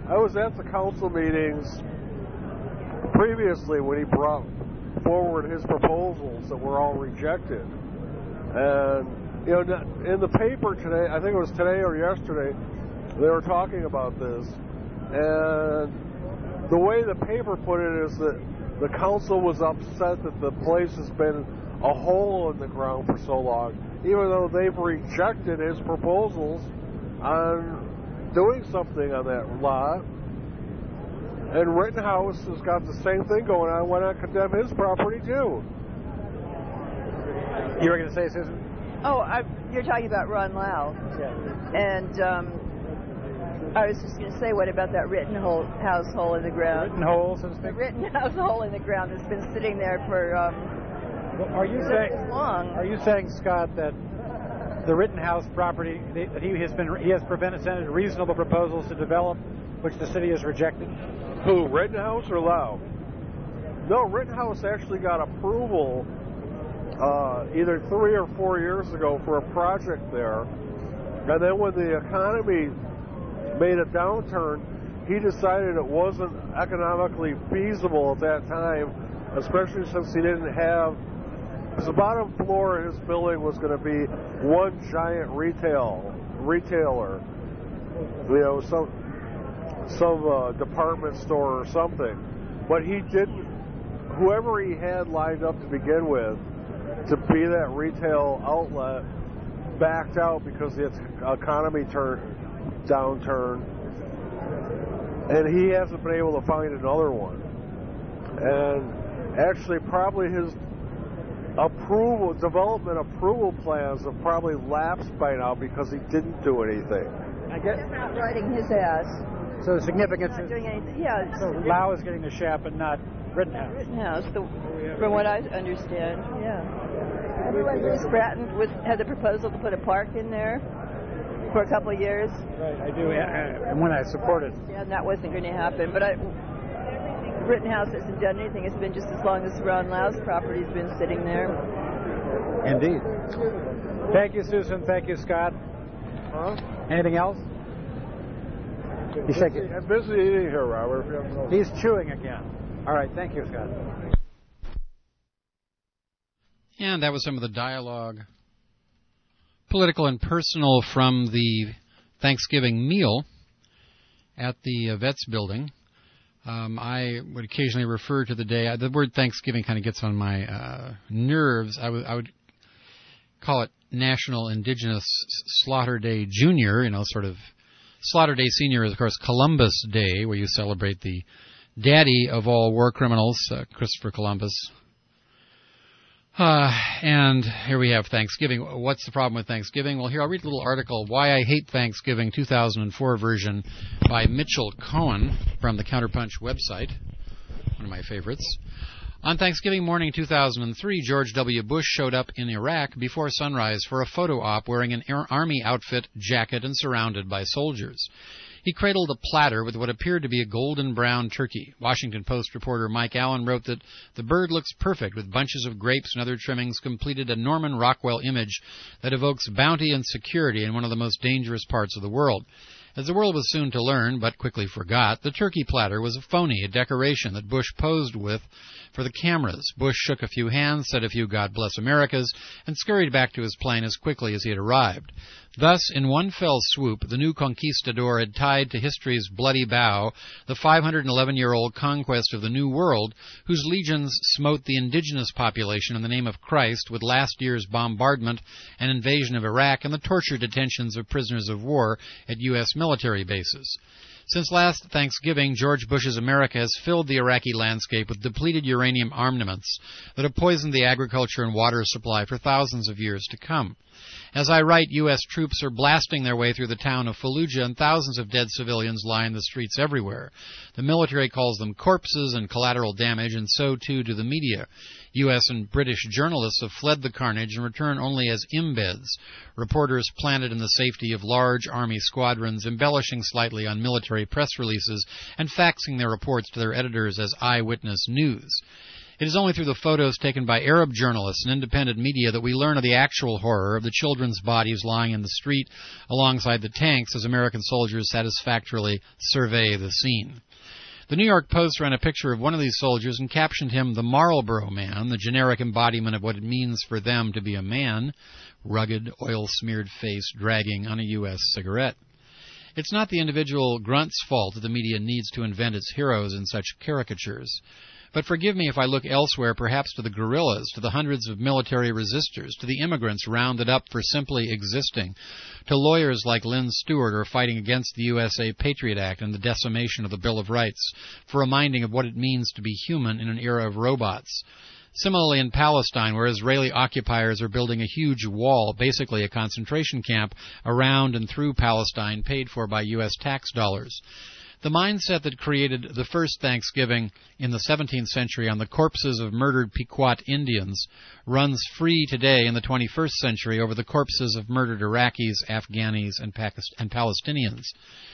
I was at the council meetings previously when he brought forward his proposals that were all rejected. And, you know, in the paper today, I think it was today or yesterday, they were talking about this. And the way the paper put it is that the council was upset that the place has been a hole in the ground for so long, even though they've rejected his proposals on doing something on that lot. And Rittenhouse has got the same thing going on. Why not condemn his property too? You were going to say, Susan? Oh, I, you're talking about Ron Lau. Yeah. And um, I was just going to say, what about that Rittenhouse hole in the ground? Rittenhouse, so to The speak? Rittenhouse hole in the ground that's been sitting there for um, Well, are you so saying? long. Are you saying, Scott, that the Rittenhouse property that he has been he has presented reasonable proposals to develop, which the city has rejected? Who, Rittenhouse or Lau? No, Rittenhouse actually got approval uh, either three or four years ago for a project there. And then when the economy made a downturn, he decided it wasn't economically feasible at that time, especially since he didn't have, the bottom floor of his building was going to be one giant retail retailer, you know, some some uh, department store or something. But he didn't, whoever he had lined up to begin with to be that retail outlet backed out because the economy turned downturn, and he hasn't been able to find another one. And actually probably his approval, development approval plans have probably lapsed by now because he didn't do anything. I guess He's not riding his ass. so. The significance Not is doing anything. Yeah. It's, so Lau is getting the shaft, but not Rittenhouse. Rittenhouse, the, from what I understand. Yeah. Everyone, Bruce Bratton was, had the proposal to put a park in there for a couple of years. Right, I do, and when I support it. Yeah, and that wasn't going to happen. But I, Rittenhouse hasn't done anything. It's been just as long as Ron Lau's property's been sitting there. Indeed. Thank you, Susan. Thank you, Scott. Huh? Anything else? He's shaking. I'm busy eating here, Robert. He's chewing again. All right, thank you, Scott. And that was some of the dialogue, political and personal, from the Thanksgiving meal at the uh, Vets building. Um, I would occasionally refer to the day. The word Thanksgiving kind of gets on my uh, nerves. I would I would call it National Indigenous Slaughter Day Junior. You know, sort of Slaughter Day Senior is, of course, Columbus Day, where you celebrate the daddy of all war criminals, uh, Christopher Columbus. Uh, and here we have Thanksgiving. What's the problem with Thanksgiving? Well, here, I'll read a little article, Why I Hate Thanksgiving, two thousand four version by Mitchell Cohen from the Counterpunch website, one of my favorites. On Thanksgiving morning two thousand three, George W. Bush showed up in Iraq before sunrise for a photo op wearing an army outfit, jacket, and surrounded by soldiers. He cradled a platter with what appeared to be a golden brown turkey. Washington Post reporter Mike Allen wrote that the bird looks perfect with bunches of grapes and other trimmings, completed a Norman Rockwell image that evokes bounty and security in one of the most dangerous parts of the world. As the world was soon to learn, but quickly forgot, the turkey platter was a phony, a decoration that Bush posed with for the cameras. Bush shook a few hands, said a few God bless Americas, and scurried back to his plane as quickly as he had arrived. Thus, in one fell swoop, the new conquistador had tied to history's bloody bow the five hundred eleven-year-old conquest of the New World, whose legions smote the indigenous population in the name of Christ with last year's bombardment and invasion of Iraq and the tortured detentions of prisoners of war at U S military bases. Since last Thanksgiving, George Bush's America has filled the Iraqi landscape with depleted uranium armaments that have poisoned the agriculture and water supply for thousands of years to come. As I write, U S troops are blasting their way through the town of Fallujah, and thousands of dead civilians lie in the streets everywhere. The military calls them corpses and collateral damage, and so too do the media. U S and British journalists have fled the carnage and return only as embeds, reporters planted in the safety of large army squadrons, embellishing slightly on military press releases and faxing their reports to their editors as eyewitness news. It is only through the photos taken by Arab journalists and independent media that we learn of the actual horror of the children's bodies lying in the street alongside the tanks as American soldiers satisfactorily survey the scene. The New York Post ran a picture of one of these soldiers and captioned him the Marlboro Man, the generic embodiment of what it means for them to be a man, rugged, oil-smeared face dragging on a U S cigarette. It's not the individual grunt's fault that the media needs to invent its heroes in such caricatures. But forgive me if I look elsewhere, perhaps to the guerrillas, to the hundreds of military resistors, to the immigrants rounded up for simply existing, to lawyers like Lynn Stewart who are fighting against the U S A Patriot Act and the decimation of the Bill of Rights, for reminding of what it means to be human in an era of robots. Similarly, in Palestine, where Israeli occupiers are building a huge wall, basically a concentration camp, around and through Palestine, paid for by U S tax dollars. The mindset that created the first Thanksgiving in the seventeenth century on the corpses of murdered Pequot Indians runs free today in the twenty-first century over the corpses of murdered Iraqis, Afghanis, and, Pakist- and Palestinians.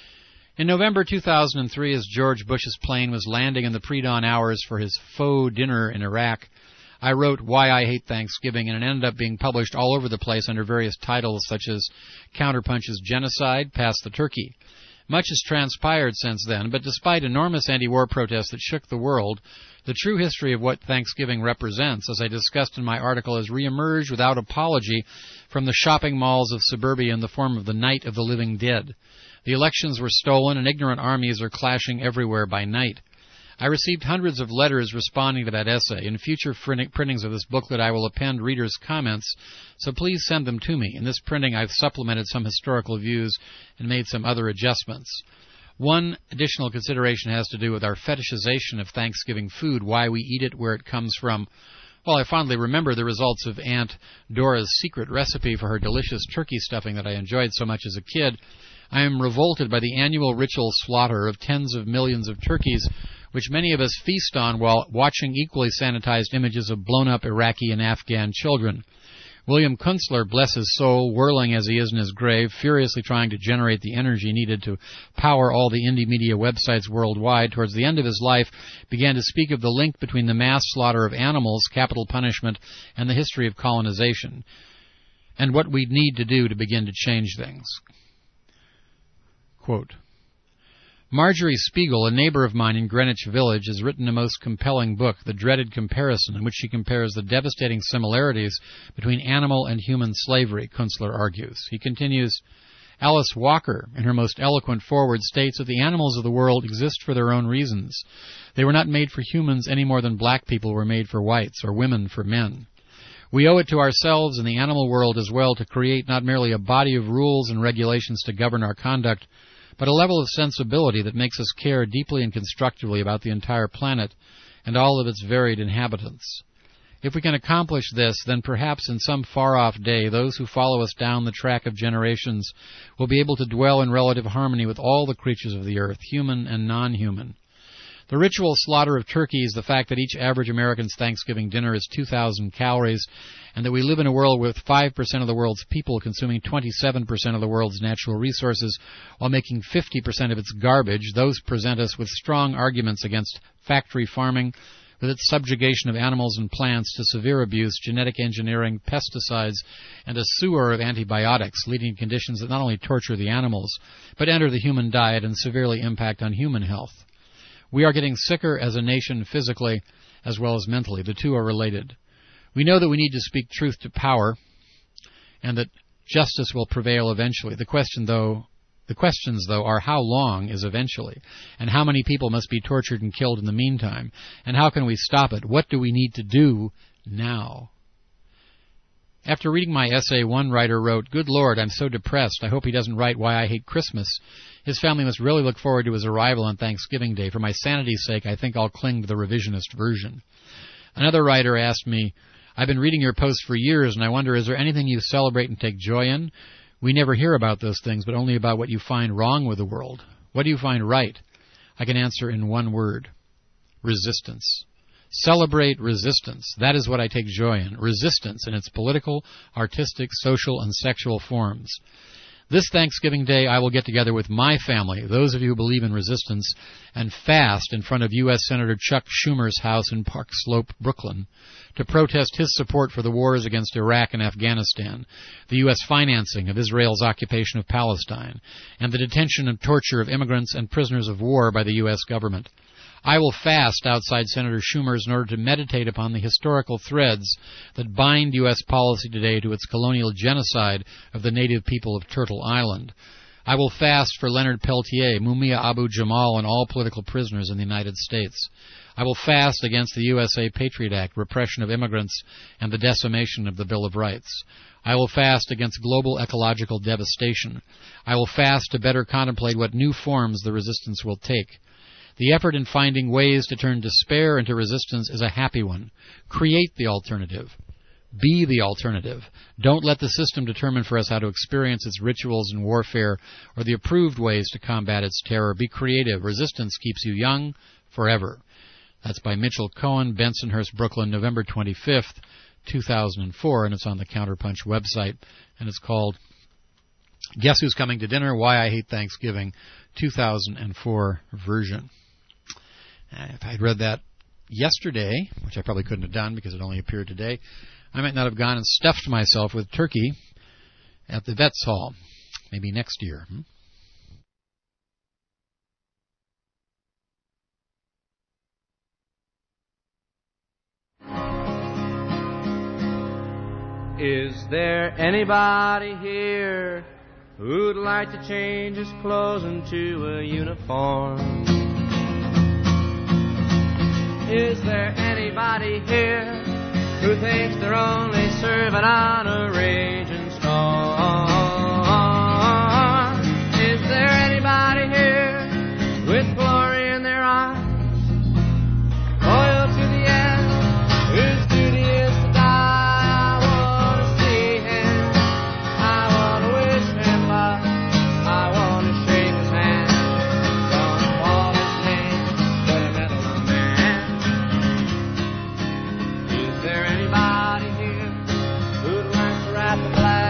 In November two thousand three, as George Bush's plane was landing in the pre-dawn hours for his faux dinner in Iraq, I wrote Why I Hate Thanksgiving, and it ended up being published all over the place under various titles such as Counterpunch's Genocide, Pass the Turkey. Much has transpired since then, but despite enormous anti-war protests that shook the world, the true history of what Thanksgiving represents, as I discussed in my article, has reemerged without apology from the shopping malls of suburbia in the form of the Night of the Living Dead. The elections were stolen, and ignorant armies are clashing everywhere by night. I received hundreds of letters responding to that essay. In future printings of this booklet, I will append readers' comments, so please send them to me. In this printing, I've supplemented some historical views and made some other adjustments. One additional consideration has to do with our fetishization of Thanksgiving food, why we eat it, where it comes from. While I fondly remember the results of Aunt Dora's secret recipe for her delicious turkey stuffing that I enjoyed so much as a kid, I am revolted by the annual ritual slaughter of tens of millions of turkeys, which many of us feast on while watching equally sanitized images of blown-up Iraqi and Afghan children. William Kunstler, bless his soul, whirling as he is in his grave, furiously trying to generate the energy needed to power all the indie media websites worldwide, towards the end of his life began to speak of the link between the mass slaughter of animals, capital punishment, and the history of colonization, and what we'd need to do to begin to change things. Quote, Marjorie Spiegel, a neighbor of mine in Greenwich Village, has written a most compelling book, The Dreaded Comparison, in which she compares the devastating similarities between animal and human slavery, Kunstler argues. He continues, Alice Walker, in her most eloquent foreword, states that the animals of the world exist for their own reasons. They were not made for humans any more than black people were made for whites or women for men. We owe it to ourselves and the animal world as well to create not merely a body of rules and regulations to govern our conduct, but a level of sensibility that makes us care deeply and constructively about the entire planet and all of its varied inhabitants. If we can accomplish this, then perhaps in some far-off day those who follow us down the track of generations will be able to dwell in relative harmony with all the creatures of the earth, human and non-human. The ritual slaughter of turkeys, the fact that each average American's Thanksgiving dinner is two thousand calories, and that we live in a world with five percent of the world's people consuming twenty-seven percent of the world's natural resources while making fifty percent of its garbage, those present us with strong arguments against factory farming, with its subjugation of animals and plants to severe abuse, genetic engineering, pesticides, and a sewer of antibiotics, leading to conditions that not only torture the animals, but enter the human diet and severely impact on human health. We are getting sicker as a nation physically as well as mentally. The two are related. We know that we need to speak truth to power and that justice will prevail eventually. The question, though, the questions, though, are how long is eventually, and how many people must be tortured and killed in the meantime, and how can we stop it? What do we need to do now? After reading my essay, one writer wrote, Good Lord, I'm so depressed. I hope he doesn't write Why I Hate Christmas. His family must really look forward to his arrival on Thanksgiving Day. For my sanity's sake, I think I'll cling to the revisionist version. Another writer asked me, I've been reading your posts for years, and I wonder, is there anything you celebrate and take joy in? We never hear about those things, but only about what you find wrong with the world. What do you find right? I can answer in one word. Resistance. Celebrate resistance. That is what I take joy in. Resistance in its political, artistic, social, and sexual forms. This Thanksgiving Day, I will get together with my family, those of you who believe in resistance, and fast in front of U S Senator Chuck Schumer's house in Park Slope, Brooklyn, to protest his support for the wars against Iraq and Afghanistan, the U S financing of Israel's occupation of Palestine, and the detention and torture of immigrants and prisoners of war by the U S government. I will fast outside Senator Schumer's in order to meditate upon the historical threads that bind U S policy today to its colonial genocide of the native people of Turtle Island. I will fast for Leonard Peltier, Mumia Abu-Jamal, and all political prisoners in the United States. I will fast against the U S A Patriot Act, repression of immigrants, and the decimation of the Bill of Rights. I will fast against global ecological devastation. I will fast to better contemplate what new forms the resistance will take. The effort in finding ways to turn despair into resistance is a happy one. Create the alternative. Be the alternative. Don't let the system determine for us how to experience its rituals and warfare or the approved ways to combat its terror. Be creative. Resistance keeps you young forever. That's by Mitchell Cohen, Bensonhurst, Brooklyn, November twenty-fifth, two thousand four, and it's on the Counterpunch website, and it's called Guess Who's Coming to Dinner? Why I Hate Thanksgiving, two thousand four version. If I'd read that yesterday, which I probably couldn't have done because it only appeared today, I might not have gone and stuffed myself with turkey at the Vets Hall. Maybe next year. Hmm? Is there anybody here who'd like to change his clothes into a uniform? Is there anybody here who thinks they're only serving on a raging storm? Is there anybody here with glory in their eyes, loyal to the end, whose duty is to die? I want to see him, I want to wish him luck, I want to shake his hand, don't call his name, but a metal man. Is there anybody here who'd like to wrap the flag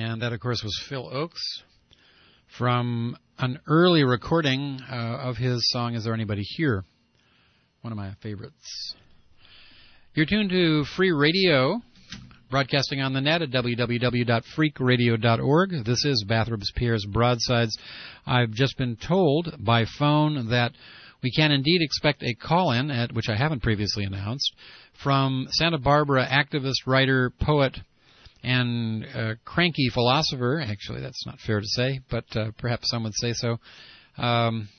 And that, of course, was Phil Oakes from an early recording uh, of his song, Is There Anybody Here? One of my favorites. You're tuned to Free Radio, broadcasting on the net at w w w dot freak radio dot org. This is Bathrobes Pierre's Broadsides. I've just been told by phone that we can indeed expect a call-in, at which I haven't previously announced, from Santa Barbara activist, writer, poet, and uh, cranky philosopher. Actually, that's not fair to say, but uh, perhaps some would say so. Um,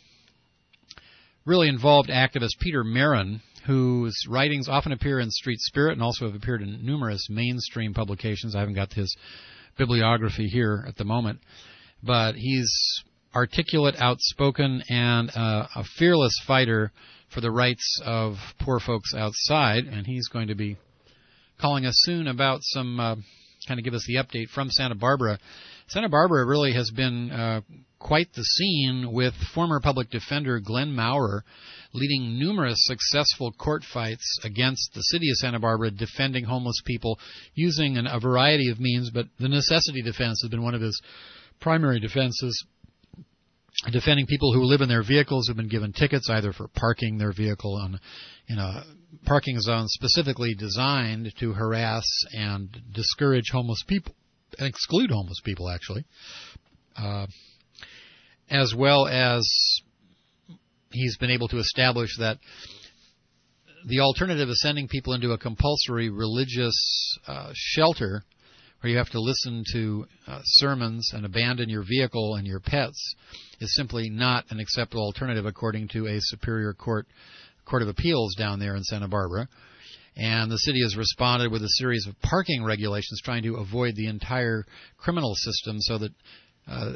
really involved activist Peter Marin, whose writings often appear in Street Spirit and also have appeared in numerous mainstream publications. I haven't got his bibliography here at the moment, but he's articulate, outspoken, and uh, a fearless fighter for the rights of poor folks outside, and he's going to be calling us soon about some, uh, kind of give us the update from Santa Barbara. Santa Barbara really has been uh, quite the scene, with former public defender Glenn Maurer leading numerous successful court fights against the city of Santa Barbara, defending homeless people using an, a variety of means, but the necessity defense has been one of his primary defenses, defending people who live in their vehicles who've been given tickets either for parking their vehicle on, in a parking zone specifically designed to harass and discourage homeless people, exclude homeless people, actually, uh, as well as he's been able to establish that the alternative of sending people into a compulsory religious uh, shelter where you have to listen to uh, sermons and abandon your vehicle and your pets is simply not an acceptable alternative, according to a Superior Court Court of Appeals down there in Santa Barbara. And the city has responded with a series of parking regulations trying to avoid the entire criminal system so that uh,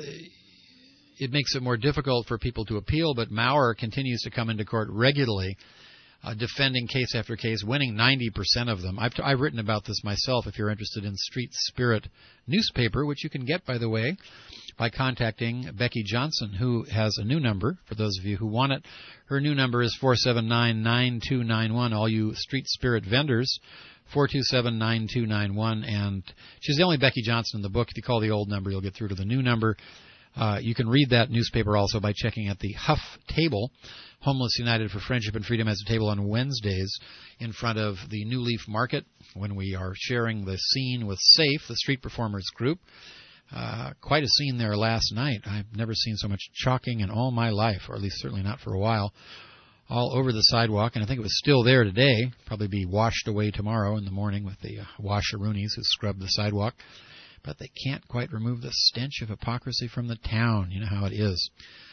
it makes it more difficult for people to appeal. But Maurer continues to come into court regularly, Uh, defending case after case, winning ninety percent of them. I've, t- I've written about this myself if you're interested in Street Spirit newspaper, which you can get, by the way, by contacting Becky Johnson, who has a new number, for those of you who want it. Her new number is four seven nine, nine two nine one, all you Street Spirit vendors, four two seven, nine two nine one, and she's the only Becky Johnson in the book. If you call the old number, you'll get through to the new number. Uh, you can read that newspaper also by checking at the Huff Table. Homeless United for Friendship and Freedom has a table on Wednesdays in front of the New Leaf Market when we are sharing the scene with SAFE, the street performers group. Uh, quite a scene there last night. I've never seen so much chalking in all my life, or at least certainly not for a while, all over the sidewalk, and I think it was still there today. Probably be washed away tomorrow in the morning with the uh, washeroonies who scrub the sidewalk. But they can't quite remove the stench of hypocrisy from the town. You know how it is.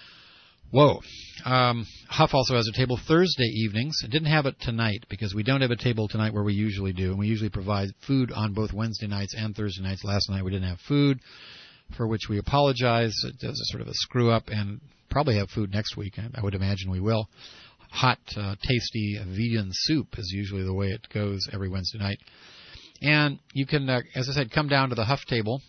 Whoa. Um, Huff also has a table Thursday evenings. I didn't have it tonight because we don't have a table tonight where we usually do. And we usually provide food on both Wednesday nights and Thursday nights. Last night we didn't have food, for which we apologize. It was a sort of a screw-up, and probably have food next week. I would imagine we will. Hot, uh, tasty vegan soup is usually the way it goes every Wednesday night. And you can, uh, as I said, come down to the Huff Table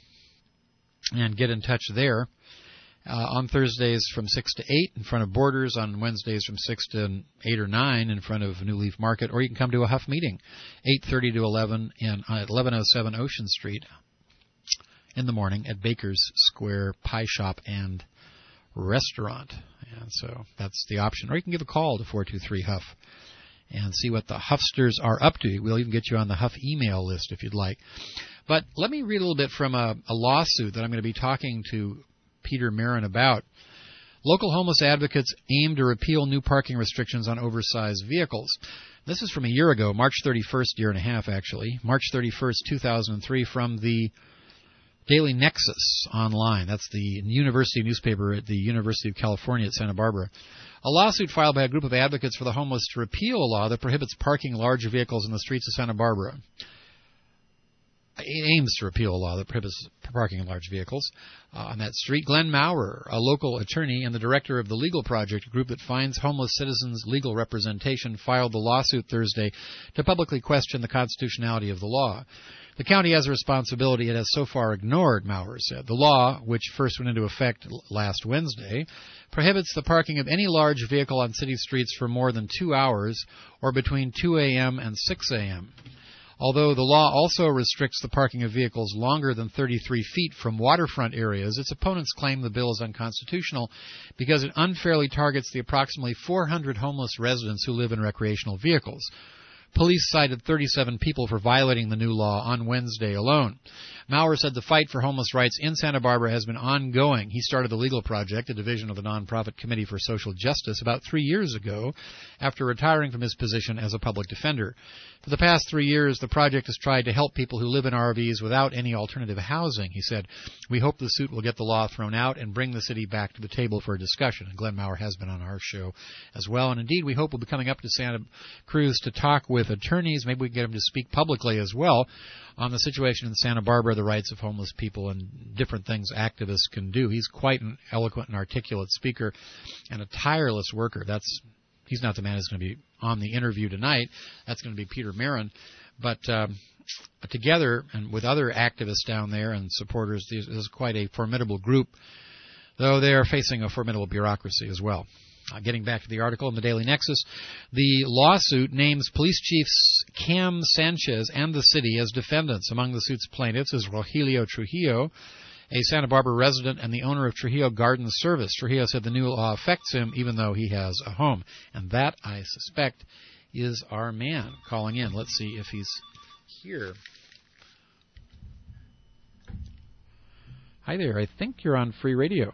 and get in touch there. Uh, on Thursdays from six to eight in front of Borders, on Wednesdays from six to eight or nine in front of New Leaf Market, or you can come to a Huff meeting, eight thirty to eleven in, uh, at eleven oh seven Ocean Street in the morning at Baker's Square Pie Shop and Restaurant. And so that's the option. Or you can give a call to four two three Huff and see what the Huffsters are up to. We'll even get you on the Huff email list if you'd like. But let me read a little bit from a, a lawsuit that I'm going to be talking to Peter Marin about. Local homeless advocates aim to repeal new parking restrictions on oversized vehicles. This is from a year ago, March thirty-first, year and a half actually, March thirty-first, two thousand three, from the Daily Nexus online. That's the university newspaper at the University of California at Santa Barbara. A lawsuit filed by a group of advocates for the homeless to repeal a law that prohibits parking large vehicles in the streets of Santa Barbara. It aims to repeal a law that prohibits parking in large vehicles uh, on that street. Glenn Maurer, a local attorney and the director of the Legal Project, a group that finds homeless citizens legal representation, filed the lawsuit Thursday to publicly question the constitutionality of the law. The county has a responsibility it has so far ignored, Maurer said. The law, which first went into effect last Wednesday, prohibits the parking of any large vehicle on city streets for more than two hours or between two a.m. and six a.m. Although the law also restricts the parking of vehicles longer than thirty-three feet from waterfront areas, its opponents claim the bill is unconstitutional because it unfairly targets the approximately four hundred homeless residents who live in recreational vehicles. Police cited thirty-seven people for violating the new law on Wednesday alone. Maurer said the fight for homeless rights in Santa Barbara has been ongoing. He started the Legal Project, a division of the nonprofit Committee for Social Justice, about three years ago after retiring from his position as a public defender. For the past three years, the project has tried to help people who live in R Vs without any alternative housing. He said, "We hope the suit will get the law thrown out and bring the city back to the table for a discussion." And Glenn Maurer has been on our show as well. And indeed, we hope we'll be coming up to Santa Cruz to talk with attorneys. Maybe we can get him to speak publicly as well on the situation in Santa Barbara, the rights of homeless people, and different things activists can do. He's quite an eloquent and articulate speaker and a tireless worker. That's He's not the man who's going to be on the interview tonight. That's going to be Peter Marin. But um, together and with other activists down there and supporters, this is quite a formidable group, though they are facing a formidable bureaucracy as well. Uh, getting back to the article in the Daily Nexus, the lawsuit names police chiefs Cam Sanchez and the city as defendants. Among the suit's plaintiffs is Rogelio Trujillo, a Santa Barbara resident and the owner of Trujillo Garden Service. Trujillo said the new law affects him even though he has a home. And that, I suspect, is our man calling in. Let's see if he's here. Hi there. I think you're on Free Radio.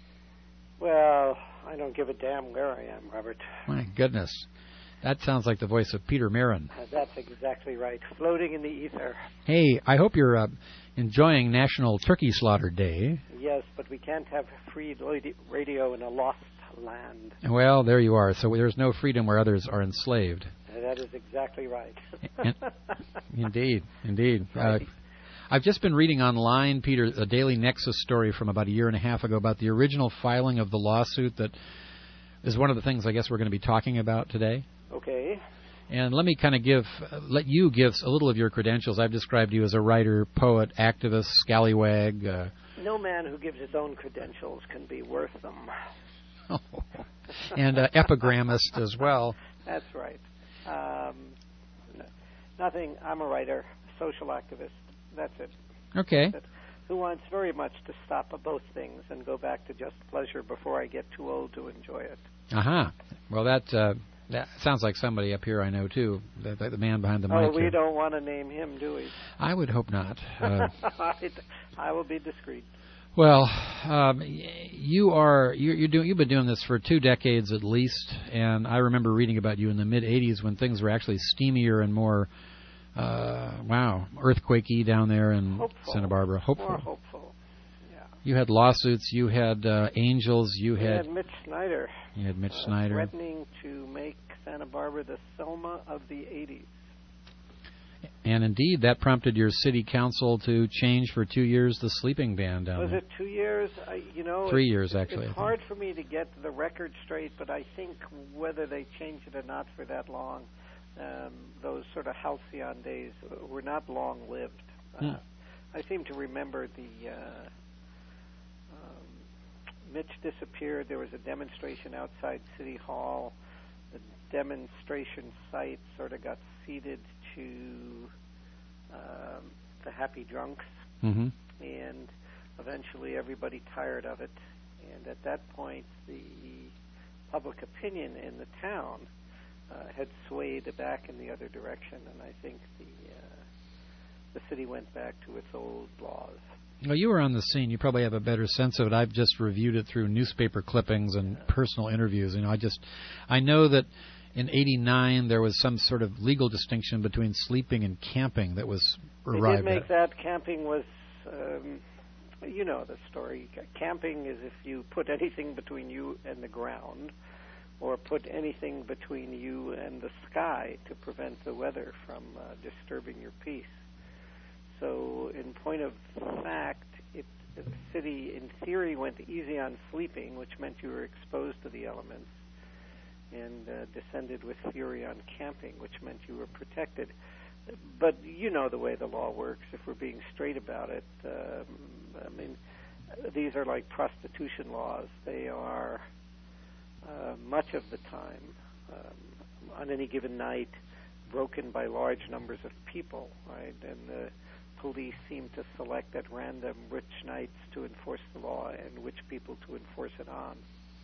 Well, I don't give a damn where I am, Robert. My goodness. That sounds like the voice of Peter Marin. Uh, that's exactly right. Floating in the ether. Hey, I hope you're uh, enjoying National Turkey Slaughter Day. Yes, but we can't have free radio in a lost land. Well, there you are. So there's no freedom where others are enslaved. Uh, that is exactly right. In, indeed, indeed. Right. Uh, I've just been reading online, Peter, a Daily Nexus story from about a year and a half ago about the original filing of the lawsuit that is one of the things I guess we're going to be talking about today. Okay. And let me kind of give, let you give a little of your credentials. I've described you as a writer, poet, activist, scallywag. Uh, no man who gives his own credentials can be worth them. Oh, and uh, epigrammist as well. That's right. Um, n- nothing. I'm a writer, social activist. That's it. Okay. That's it. Who wants very much to stop both things and go back to just pleasure before I get too old to enjoy it. Uh-huh. Well, that uh, that sounds like somebody up here I know, too, the, the man behind the oh, mic. Oh, we here. don't want to name him, do we? I would hope not. Uh, I will be discreet. Well, um, you are you're, you're doing you've been doing this for two decades at least, and I remember reading about you in the mid eighties when things were actually steamier and more uh, wow earthquakey down there in hopeful. Santa Barbara. Hopeful. More hopeful. Yeah. You had lawsuits. You had uh, angels. You we had, had Mitch Snyder. You had Mitch uh, Snyder threatening to make Santa Barbara the Selma of the eighties. And indeed, that prompted your city council to change for two years the sleeping ban down Was there. it two years? I, you know, Three it, years, actually. It's hard for me to get the record straight, but I think whether they changed it or not for that long, um, those sort of halcyon days were not long-lived. Hmm. Uh, I seem to remember the uh, um, Mitch disappeared. There was a demonstration outside City Hall. The demonstration site sort of got ceded to um, the Happy Drunks, mm-hmm. and eventually everybody tired of it. And at that point, the public opinion in the town uh, had swayed back in the other direction, and I think the uh, the city went back to its old laws. Well, you were on the scene. You probably have a better sense of it. I've just reviewed it through newspaper clippings and yeah. personal interviews. You know, I just I know that in eighty-nine, there was some sort of legal distinction between sleeping and camping that was arrived at. They did make that. Camping was, um, you know the story. Camping is if you put anything between you and the ground, or put anything between you and the sky to prevent the weather from uh, disturbing your peace. So, in point of fact, it, the city, in theory, went easy on sleeping, which meant you were exposed to the elements, and uh, descended with fury on camping, which meant you were protected. But you know the way the law works, if we're being straight about it. Um, I mean, these are like prostitution laws. They are, uh, much of the time, um, on any given night, broken by large numbers of people, right? And the police seem to select at random which nights to enforce the law and which people to enforce it on.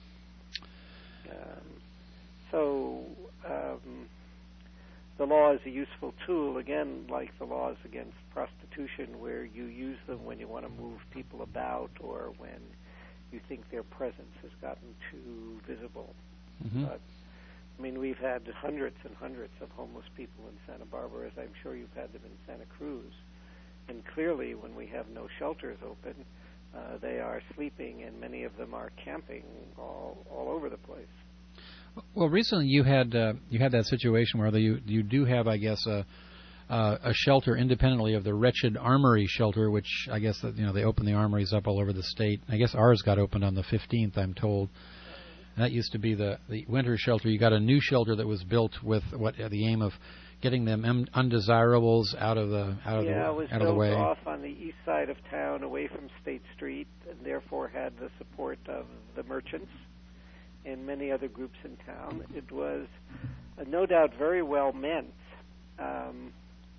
Um, so um, the law is a useful tool, again, like the laws against prostitution, where you use them when you want to move people about or when you think their presence has gotten too visible. Mm-hmm. But, I mean, we've had hundreds and hundreds of homeless people in Santa Barbara, as I'm sure you've had them in Santa Cruz. And clearly, when we have no shelters open, uh, they are sleeping, and many of them are camping all all over the place. Well, recently you had uh, you had that situation where the, you you do have, I guess, a uh, a shelter independently of the Wretched Armory shelter, which I guess that you know they open the armories up all over the state. I guess ours got opened on the fifteenth, I'm told. And that used to be the the winter shelter. You got a new shelter that was built with what uh, the aim of getting them un- undesirables out of the out of yeah, the it was out of the way. built off on the east side of town, away from State Street, and therefore had the support of the merchants and many other groups in town. It was uh, no doubt very well meant, um,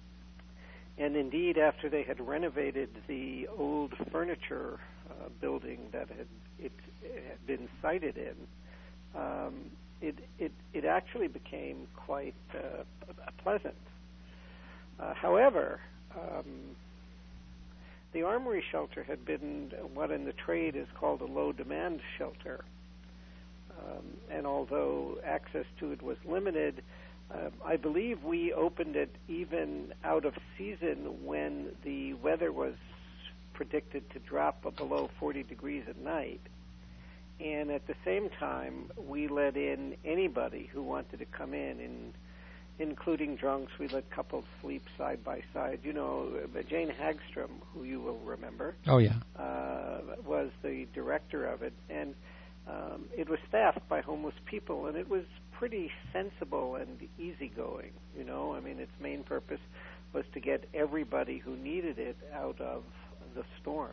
and indeed, after they had renovated the old furniture uh, building that had it, it had been sited in. Um, It, it it actually became quite uh, pleasant. Uh, however, um, the Armory shelter had been what in the trade is called a low-demand shelter. Um, and although access to it was limited, uh, I believe we opened it even out of season when the weather was predicted to drop below forty degrees at night. And at the same time, we let in anybody who wanted to come in, in including drunks. We let couples sleep side by side. You know, Jane Hagstrom, who you will remember, oh yeah, uh, was the director of it. And um, it was staffed by homeless people, and it was pretty sensible and easygoing. You know, I mean, its main purpose was to get everybody who needed it out of the storm.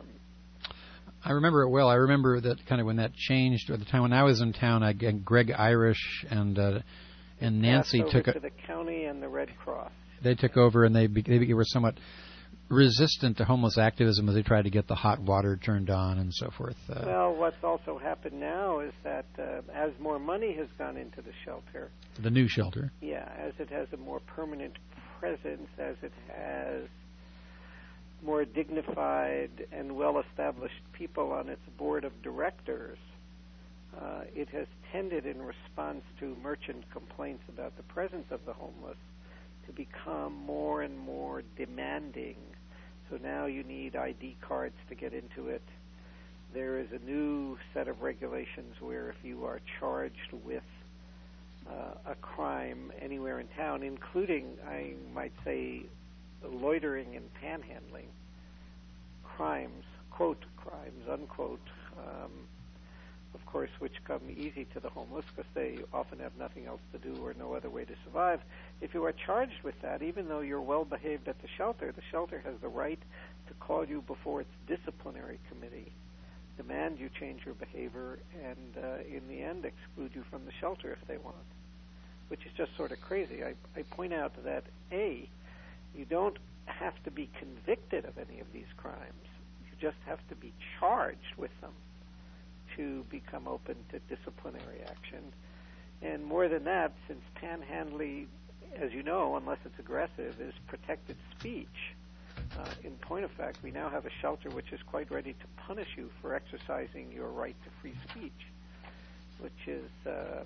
I remember it well. I remember that kind of when that changed. At the time when I was in town, I, Greg Irish and uh, and Nancy over took to a, the county and the Red Cross. They took over, and they be, they were somewhat resistant to homeless activism as they tried to get the hot water turned on and so forth. Uh, well, what's also happened now is that uh, as more money has gone into the shelter, the new shelter, yeah, as it has a more permanent presence, as it has more dignified and well-established people on its board of directors, uh, it has tended, in response to merchant complaints about the presence of the homeless, to become more and more demanding. So now you need I D cards to get into it. There is a new set of regulations where if you are charged with uh, a crime anywhere in town, including, I might say, loitering and panhandling, crimes, quote, crimes, unquote, um, of course, which come easy to the homeless because they often have nothing else to do or no other way to survive. If you are charged with that, even though you're well behaved at the shelter, the shelter has the right to call you before its disciplinary committee, demand you change your behavior, and uh, in the end exclude you from the shelter if they want, which is just sort of crazy. I, I point out that, A, you don't have to be convicted of any of these crimes. You just have to be charged with them to become open to disciplinary action. And more than that, since panhandling, as you know, unless it's aggressive, is protected speech, uh, in point of fact, we now have a shelter which is quite ready to punish you for exercising your right to free speech, which is um,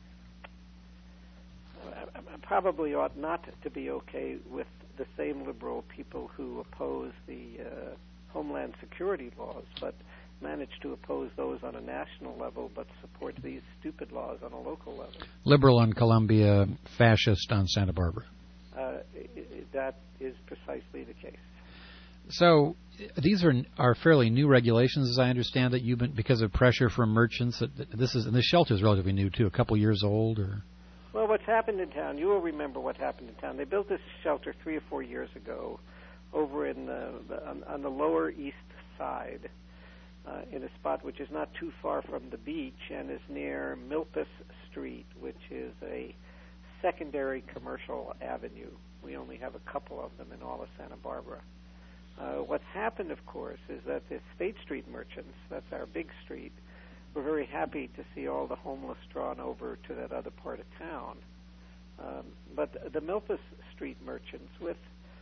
probably ought not to be okay with the same liberal people who oppose the uh, Homeland Security laws, but manage to oppose those on a national level, but support these stupid laws on a local level. Liberal on Columbia, fascist on Santa Barbara. Uh, that is precisely the case. So these are are fairly new regulations, as I understand it. You've been, because of pressure from merchants. That this is and this shelter is relatively new too, a couple years old, or. Well, what's happened in town, you will remember what happened in town. They built this shelter three or four years ago over in the, on, on the lower east side uh, in a spot which is not too far from the beach and is near Milpas Street, which is a secondary commercial avenue. We only have a couple of them in all of Santa Barbara. Uh, what's happened, of course, is that the State Street merchants, that's our big street, were very happy to see all the homeless drawn over to that other part of town. Um, but the Milpas Street merchants, with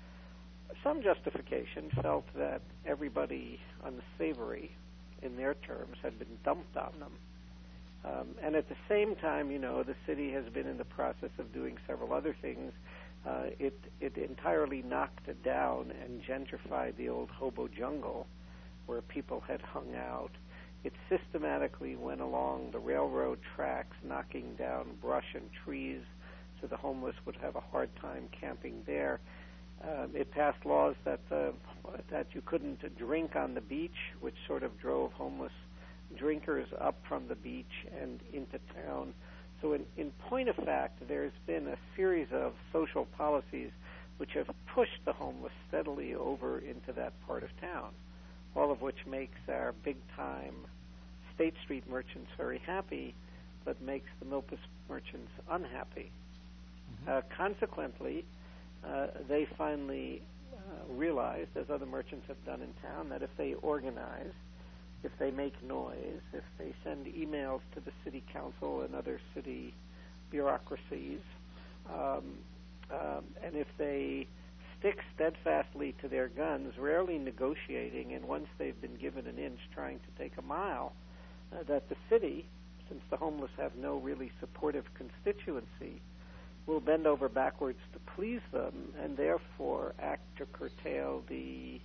some justification, felt that everybody unsavory, in their terms, had been dumped on them. Um, and at the same time, you know, the city has been in the process of doing several other things. Uh, it, it entirely knocked it down and gentrified the old hobo jungle where people had hung out. It systematically went along the railroad tracks, knocking down brush and trees so the homeless would have a hard time camping there. Um, it passed laws that uh, that you couldn't drink on the beach, which sort of drove homeless drinkers up from the beach and into town. So in, in point of fact, there's been a series of social policies which have pushed the homeless steadily over into that part of town, all of which makes our big-time State Street merchants very happy, but makes the Milpas merchants unhappy. Mm-hmm. Uh, consequently, uh, they finally uh, realized, as other merchants have done in town, that if they organize, if they make noise, if they send emails to the city council and other city bureaucracies, um, um, and if they stick steadfastly to their guns, rarely negotiating, and once they've been given an inch, trying to take a mile, uh, that the city, since the homeless have no really supportive constituency, will bend over backwards to please them and therefore act to curtail the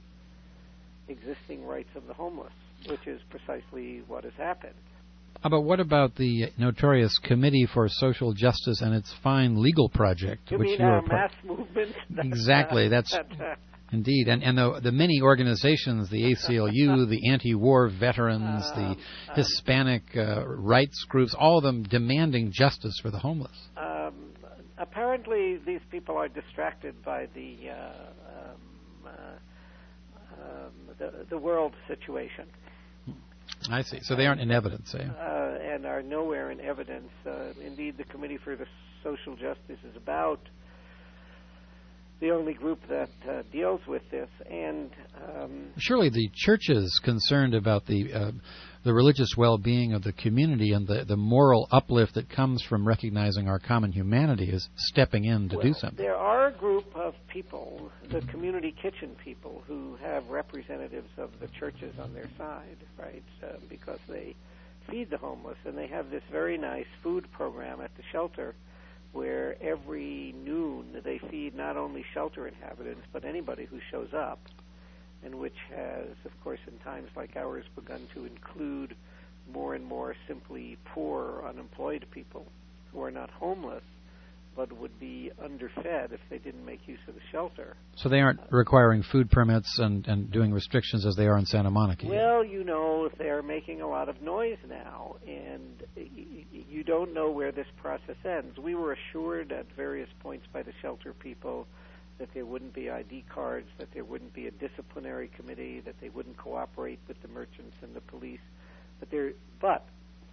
existing rights of the homeless, which is precisely what has happened. Uh, but what about the notorious Committee for Social Justice and its fine legal project? You which mean you our are mass movement? Exactly. That's that, uh, indeed, and and the the many organizations, the A C L U, the anti-war veterans, uh, the Hispanic uh, rights groups, all of them demanding justice for the homeless. Um, apparently, these people are distracted by the uh, um, uh, um, the, the world situation. I see. So they aren't in evidence, eh? Uh, and are nowhere in evidence. Uh, indeed, the Committee for the Social Justice is about the only group that uh, deals with this. And um, surely the church is concerned about the uh, the religious well-being of the community and the, the moral uplift that comes from recognizing our common humanity is stepping in to well, do something. There are a group of people, the community kitchen people, who have representatives of the churches on their side, right, uh, because they feed the homeless. And they have this very nice food program at the shelter where every noon they feed not only shelter inhabitants but anybody who shows up, and which has, of course, in times like ours, begun to include more and more simply poor or unemployed people who are not homeless but would be underfed if they didn't make use of the shelter. So they aren't requiring food permits and, and doing restrictions as they are in Santa Monica? Well, you know, they're making a lot of noise now, and you don't know where this process ends. We were assured at various points by the shelter people that there wouldn't be I D cards, that there wouldn't be a disciplinary committee, that they wouldn't cooperate with the merchants and the police. But there, but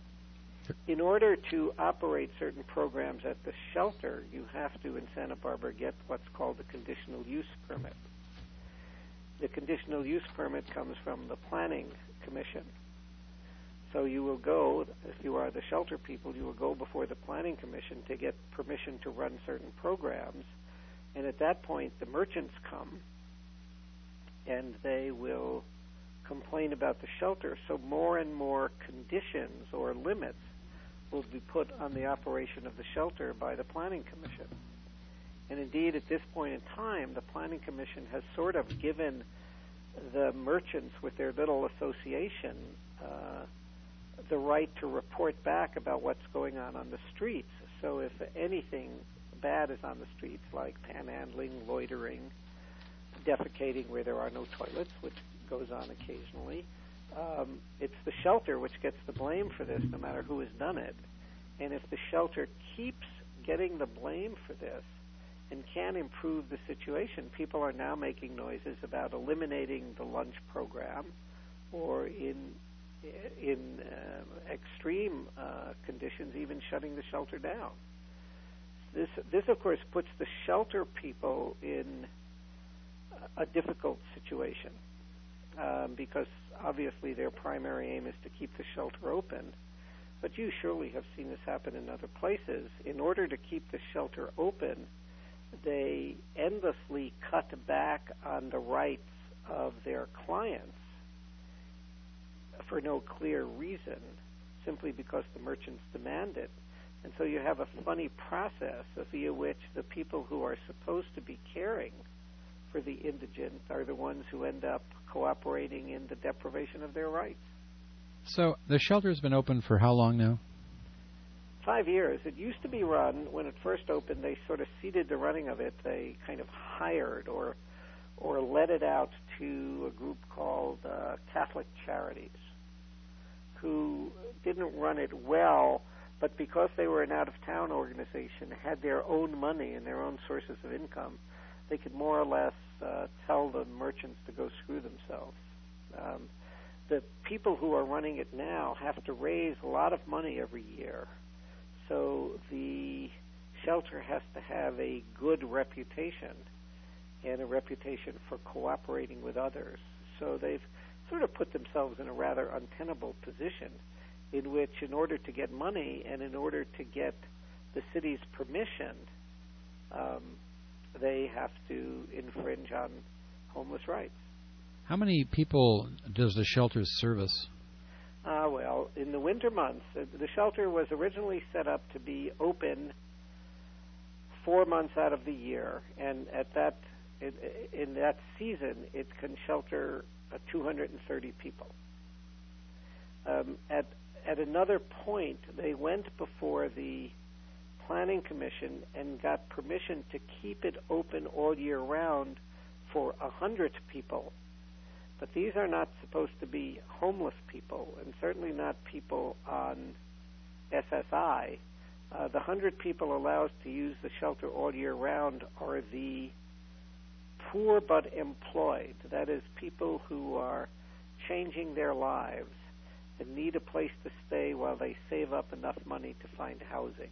in order to operate certain programs at the shelter, you have to, in Santa Barbara, get what's called a conditional use permit. The conditional use permit comes from the Planning Commission. So you will go, if you are the shelter people, you will go before the Planning Commission to get permission to run certain programs. And at that point, the merchants come, and they will complain about the shelter. So more and more conditions or limits will be put on the operation of the shelter by the Planning Commission. And indeed, at this point in time, the Planning Commission has sort of given the merchants with their little association uh, the right to report back about what's going on on the streets. So if anything bad is on the streets, like panhandling, loitering, defecating where there are no toilets, which goes on occasionally, um, it's the shelter which gets the blame for this, no matter who has done it. And if the shelter keeps getting the blame for this and can improve the situation, people are now making noises about eliminating the lunch program, or in in uh, extreme uh, conditions, even shutting the shelter down. this, this of course, puts the shelter people in a difficult situation um, because obviously their primary aim is to keep the shelter open. But you surely have seen this happen in other places. In order to keep the shelter open, they endlessly cut back on the rights of their clients for no clear reason, simply because the merchants demand it. And so you have a funny process via which the people who are supposed to be caring for the indigent are the ones who end up cooperating in the deprivation of their rights. So the shelter's been open for how long now? Five years. It used to be run, when it first opened, they sort of ceded the running of it. They kind of hired or or let it out to a group called uh, Catholic Charities, who didn't run it well, but because they were an out-of-town organization, had their own money and their own sources of income, they could more or less uh, tell the merchants to go screw themselves. Um, the people who are running it now have to raise a lot of money every year, so the shelter has to have a good reputation and a reputation for cooperating with others. So they've sort of put themselves in a rather untenable position in which, in order to get money and in order to get the city's permission, um, they have to infringe on homeless rights. How many people does the shelter service? Uh, well, in the winter months, uh, the shelter was originally set up to be open four months out of the year, and at that in, in that season, it can shelter uh, two hundred thirty people. Um, at at another point, they went before the Planning Commission and got permission to keep it open all year round for a hundred people. But these are not supposed to be homeless people, and certainly not people on S S I. Uh, the hundred people allowed to use the shelter all year round are the poor but employed. That is, people who are changing their lives and need a place to stay while they save up enough money to find housing.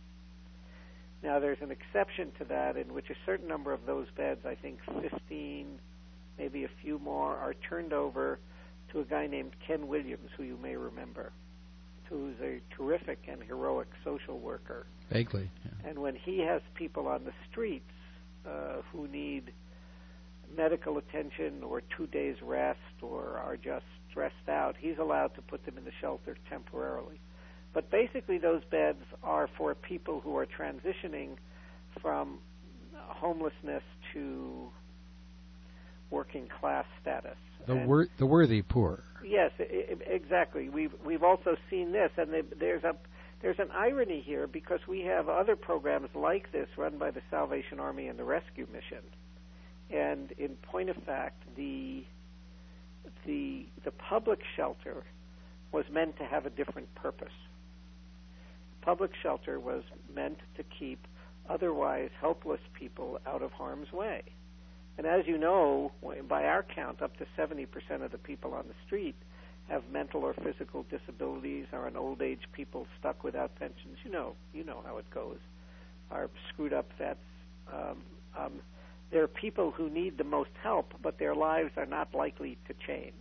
Now, there's an exception to that in which a certain number of those beds, I think fifteen, maybe a few more, are turned over to a guy named Ken Williams, who you may remember, who's a terrific and heroic social worker. Vaguely. Yeah. And when he has people on the streets uh, who need medical attention or two days rest or are just stressed out, he's allowed to put them in the shelter temporarily. But basically those beds are for people who are transitioning from homelessness to working class status. The wor- the worthy poor. Yes, I- I- exactly. We've we've also seen this, and they, there's a there's an irony here because we have other programs like this run by the Salvation Army and the Rescue Mission, and in point of fact, the the the public shelter was meant to have a different purpose. Public shelter was meant to keep otherwise helpless people out of harm's way. And as you know, by our count, up to seventy percent of the people on the street have mental or physical disabilities, are an old age people stuck without pensions. You know, you know how it goes. Are screwed up vets. Um, um, there are people who need the most help, but their lives are not likely to change.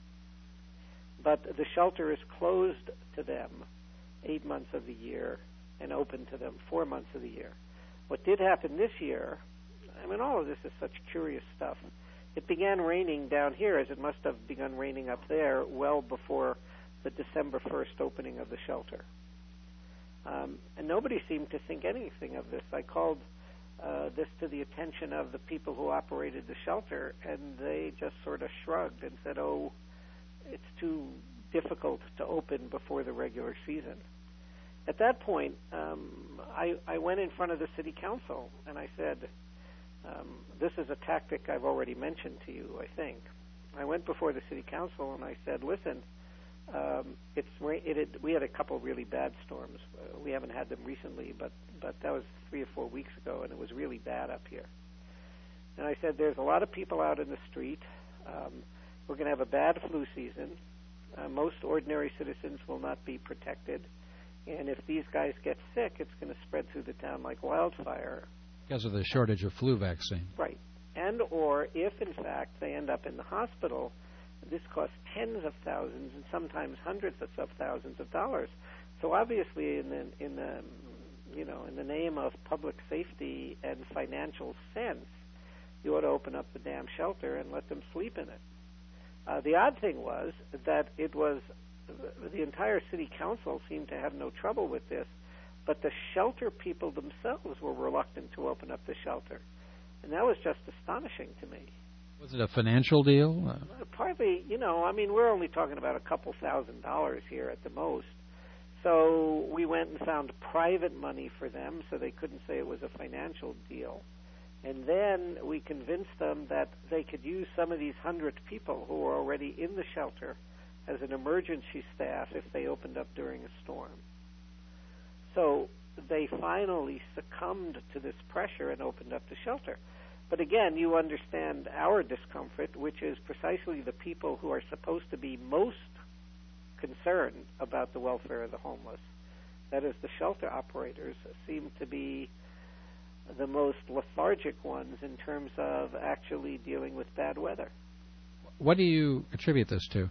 But the shelter is closed to them eight months of the year and open to them four months of the year. What did happen this year, I mean, all of this is such curious stuff. It began raining down here, as it must have begun raining up there, well before the December first opening of the shelter. Um, and nobody seemed to think anything of this. I called uh, this to the attention of the people who operated the shelter, and they just sort of shrugged and said, oh, it's too difficult to open before the regular season. At that point, um, I, I went in front of the city council, and I said, um, this is a tactic I've already mentioned to you, I think. I went before the city council, and I said, listen, um, it's it had, we had a couple really bad storms. Uh, we haven't had them recently, but, but that was three or four weeks ago, and it was really bad up here. And I said, there's a lot of people out in the street. Um, we're going to have a bad flu season. Uh, most ordinary citizens will not be protected. And if these guys get sick, it's going to spread through the town like wildfire. Because of the shortage of flu vaccine. Right. And or if, in fact, they end up in the hospital, this costs tens of thousands and sometimes hundreds of thousands of dollars. So obviously, in the, in the, you know, in the name of public safety and financial sense, you ought to open up the damn shelter and let them sleep in it. Uh, the odd thing was that it was the entire city council seemed to have no trouble with this, but the shelter people themselves were reluctant to open up the shelter. And that was just astonishing to me. Was it a financial deal? Uh, partly, you know, I mean, we're only talking about a couple thousand dollars here at the most. So we went and found private money for them so they couldn't say it was a financial deal. And then we convinced them that they could use some of these hundred people who were already in the shelter as an emergency staff if they opened up during a storm. So they finally succumbed to this pressure and opened up the shelter. But again, you understand our discomfort, which is precisely the people who are supposed to be most concerned about the welfare of the homeless. That is, the shelter operators seem to be the most lethargic ones in terms of actually dealing with bad weather. What do you attribute this to?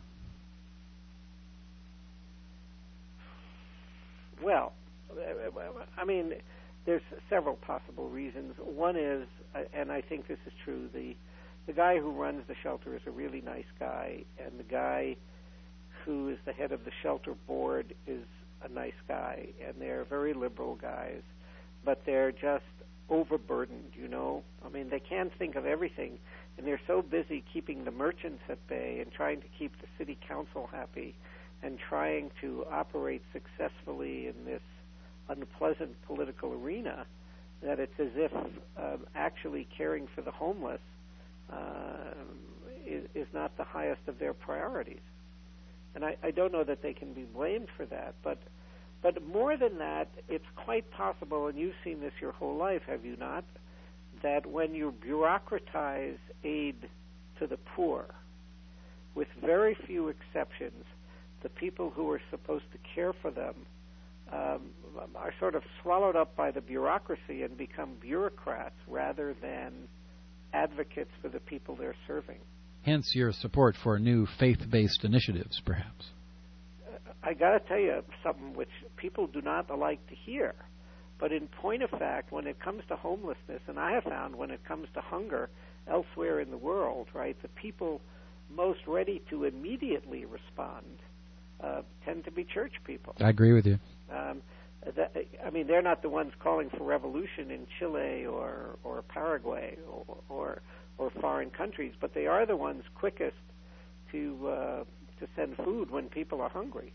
Well, I mean, there's several possible reasons. One is, and I think this is true, the the guy who runs the shelter is a really nice guy, and the guy who is the head of the shelter board is a nice guy, and they're very liberal guys, but they're just overburdened, you know. I mean, they can't think of everything, and they're so busy keeping the merchants at bay and trying to keep the city council happy and trying to operate successfully in this unpleasant political arena that it's as if um, actually caring for the homeless uh, is, is not the highest of their priorities. And I, I don't know that they can be blamed for that, but but more than that, it's quite possible, and you've seen this your whole life, have you not, that when you bureaucratize aid to the poor, with very few exceptions, the people who are supposed to care for them um, are sort of swallowed up by the bureaucracy and become bureaucrats rather than advocates for the people they're serving. Hence your support for new faith-based initiatives, perhaps. I got to tell you something which people do not like to hear. But in point of fact, when it comes to homelessness, and I have found when it comes to hunger elsewhere in the world, right, the people most ready to immediately respond uh, tend to be church people. I agree with you. Um, that, I mean, they're not the ones calling for revolution in Chile or, or Paraguay or, or or foreign countries, but they are the ones quickest to uh, to send food when people are hungry.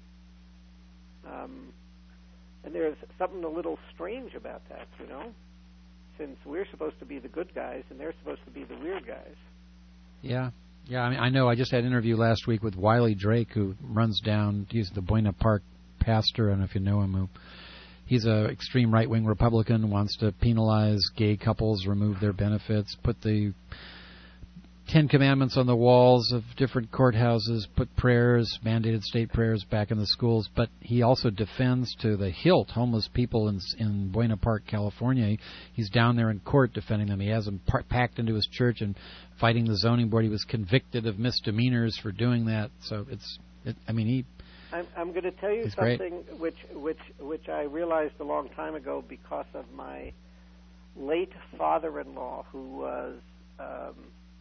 Um, and there's something a little strange about that, you know, since we're supposed to be the good guys and they're supposed to be the weird guys. Yeah, yeah. I mean, I know. I just had an interview last week with Wiley Drake, who runs down. He's the Buena Park pastor. I don't know if you know him. Who he's a extreme right-wing Republican. Wants to penalize gay couples, remove their benefits, put the Ten Commandments on the walls of different courthouses, put prayers, mandated state prayers back in the schools, but he also defends to the hilt homeless people in, in Buena Park, California. He's down there in court defending them. He has them par- packed into his church and fighting the zoning board. He was convicted of misdemeanors for doing that. So it's, it, I mean, he... I'm, I'm going to tell you something which, which, which I realized a long time ago because of my late father-in-law, who was... Um,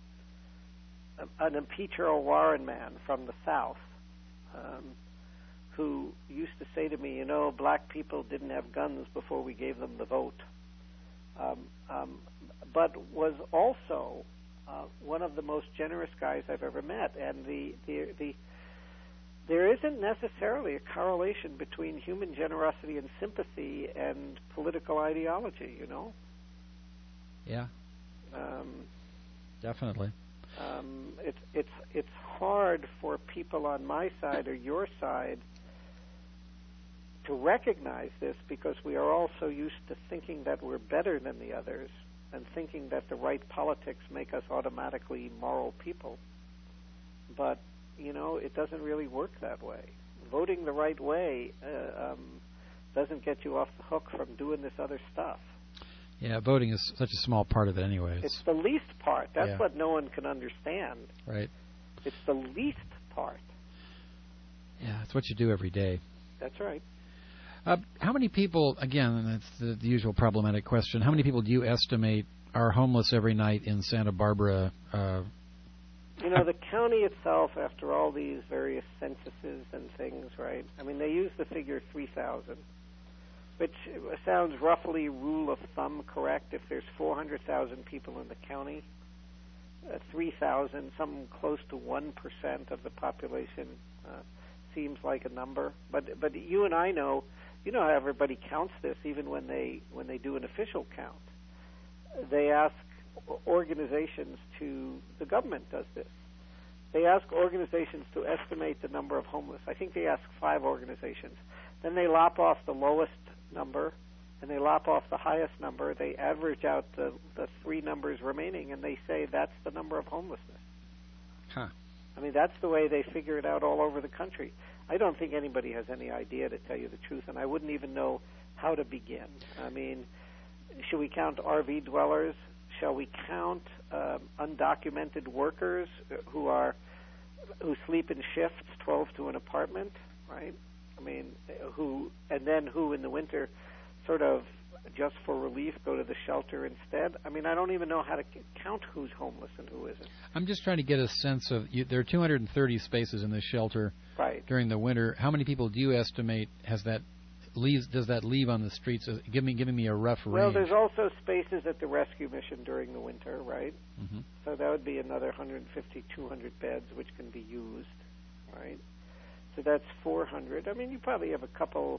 an impeachable Warren man from the South, um, who used to say to me, you know, black people didn't have guns before we gave them the vote, um, um, but was also uh, one of the most generous guys I've ever met. And the, the, the there isn't necessarily a correlation between human generosity and sympathy and political ideology, you know? Yeah. Um, Definitely. Um, it's it's it's hard for people on my side or your side to recognize this because we are all so used to thinking that we're better than the others and thinking that the right politics make us automatically moral people. But, you know, it doesn't really work that way. Voting the right way uh, um, doesn't get you off the hook from doing this other stuff. Yeah, voting is such a small part of it anyways. It's the least part. That's Yeah. what no one can understand. Right. It's the least part. Yeah, it's what you do every day. That's right. Uh, how many people, again, and that's the, the usual problematic question, how many people do you estimate are homeless every night in Santa Barbara? Uh, You know, the county itself, after all these various censuses and things, right? I mean, they use the figure three thousand, which sounds roughly rule of thumb correct. If there's four hundred thousand people in the county, uh, three thousand, some close to one percent of the population uh, seems like a number. But but you and I know, you know how everybody counts this, even when they when they do an official count. They ask organizations to, the government does this. They ask organizations to estimate the number of homeless. I think they ask five organizations. Then they lop off the lowest number, and they lop off the highest number. They average out the, the three numbers remaining, and they say that's the number of homelessness. Huh. I mean, that's the way they figure it out all over the country. I don't think anybody has any idea, to tell you the truth, and I wouldn't even know how to begin. I mean, should we count R V dwellers? Shall we count um, undocumented workers who are who sleep in shifts, twelve to an apartment, right? I mean, who and then who in the winter, sort of just for relief, go to the shelter instead? I mean, I don't even know how to count who's homeless and who isn't. I'm just trying to get a sense of. You, there are two hundred thirty spaces in this shelter right. during the winter. How many people do you estimate has that? Leaves, does that leave on the streets? Uh, give me, giving me a rough range. Well, there's also spaces at the rescue mission during the winter, right? Mm-hmm. So that would be another one hundred fifty, two hundred beds which can be used, right? So that's four hundred. I mean, you probably have a couple.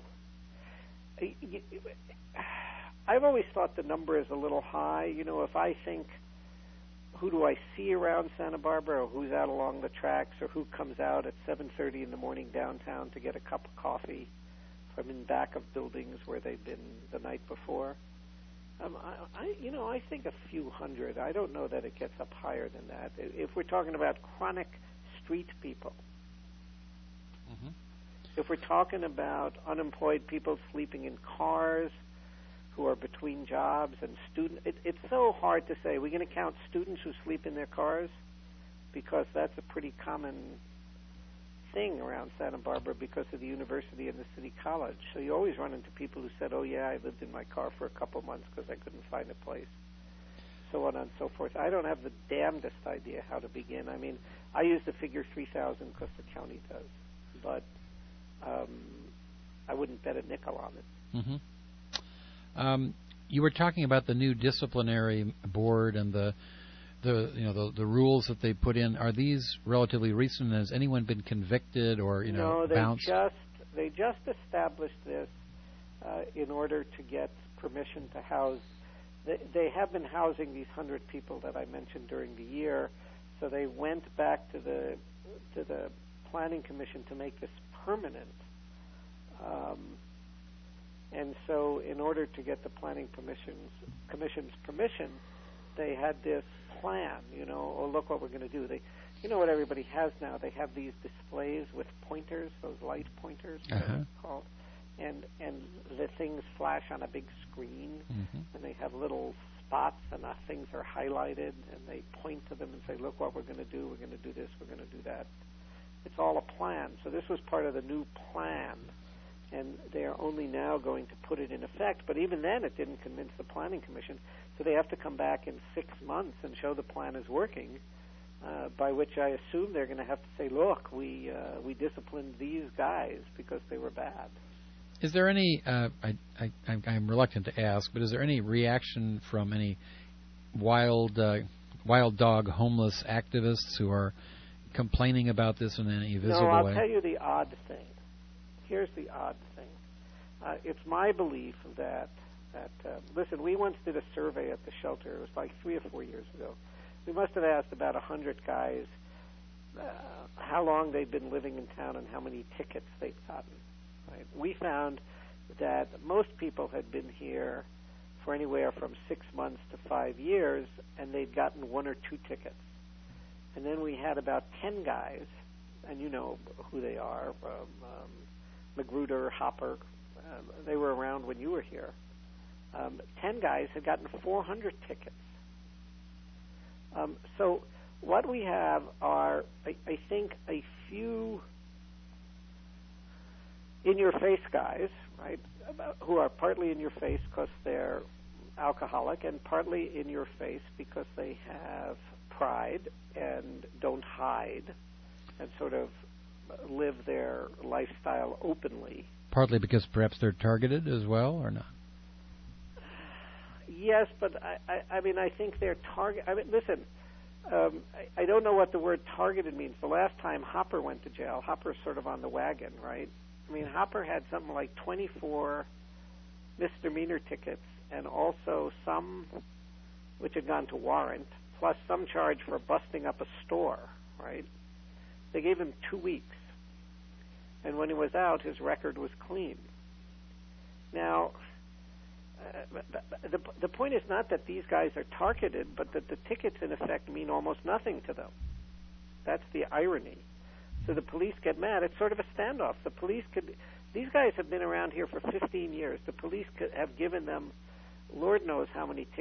I've always thought the number is a little high. You know, if I think, who do I see around Santa Barbara, or who's out along the tracks, or who comes out at seven thirty in the morning downtown to get a cup of coffee from in back of buildings where they've been the night before. Um, I, I, you know, I think a few hundred. I don't know that it gets up higher than that. If we're talking about chronic street people, mm-hmm. if we're talking about unemployed people sleeping in cars who are between jobs and student, it, it's so hard to say. We're going to count students who sleep in their cars because that's a pretty common thing around Santa Barbara because of the university and the city college. So you always run into people who said, oh, yeah, I lived in my car for a couple months because I couldn't find a place, so on and so forth. I don't have the damnedest idea how to begin. I mean, I use the figure three thousand because the county does, but um, I wouldn't bet a nickel on it. Mm-hmm. Um, you were talking about the new disciplinary board and the The you know the the rules that they put in. Are these relatively recent? Has anyone been convicted or you know no, they bounced? just they just established this uh, in order to get permission to house. They, they have been housing these hundred people that I mentioned during the year, so they went back to the to the planning commission to make this permanent. Um, and so, in order to get the planning permissions commission's permission, they had this plan, you know, oh, look what we're going to do. They, you know what everybody has now? They have these displays with pointers, those light pointers, uh-huh. they're called, and and the things flash on a big screen, mm-hmm. and they have little spots, and uh, things are highlighted, and they point to them and say, look what we're going to do. We're going to do this. We're going to do that. It's all a plan. So this was part of the new plan, and they are only now going to put it in effect. But even then, it didn't convince the Planning Commission. So they have to come back in six months and show the plan is working, uh, by which I assume they're going to have to say, look, we uh, we disciplined these guys because they were bad. Is there any, uh, I, I, I'm reluctant to ask, but is there any reaction from any wild uh, wild dog homeless activists who are complaining about this in any visible no, I'll way? No, I'll tell you the odd thing. Here's the odd thing. Uh, it's my belief that That, uh, listen, we once did a survey at the shelter. It was like three or four years ago. We must have asked about a hundred guys uh, how long they'd been living in town and how many tickets they'd gotten. Right? We found that most people had been here for anywhere from six months to five years, and they'd gotten one or two tickets. And then we had about ten guys, and you know who they are, um, um, Magruder, Hopper, uh, they were around when you were here. Um, ten guys had gotten four hundred tickets. Um, so what we have are, I, I think, a few in-your-face guys, right, who are partly in your face because they're alcoholic and partly in your face because they have pride and don't hide and sort of live their lifestyle openly. Partly because perhaps they're targeted as well, or not? Yes, but I, I, I mean, I think they're target. I mean, listen, um, I, I don't know what the word targeted means. The last time Hopper went to jail, Hopper's sort of on the wagon, right? I mean, Hopper had something like twenty-four misdemeanor tickets and also some which had gone to warrant, plus some charge for busting up a store, right? They gave him two weeks. And when he was out, his record was clean. Now, uh, the, the point is not that these guys are targeted, but that the tickets, in effect, mean almost nothing to them. That's the irony. So the police get mad. It's sort of a standoff. The police could... These guys have been around here for fifteen years. The police could have given them Lord knows how many tickets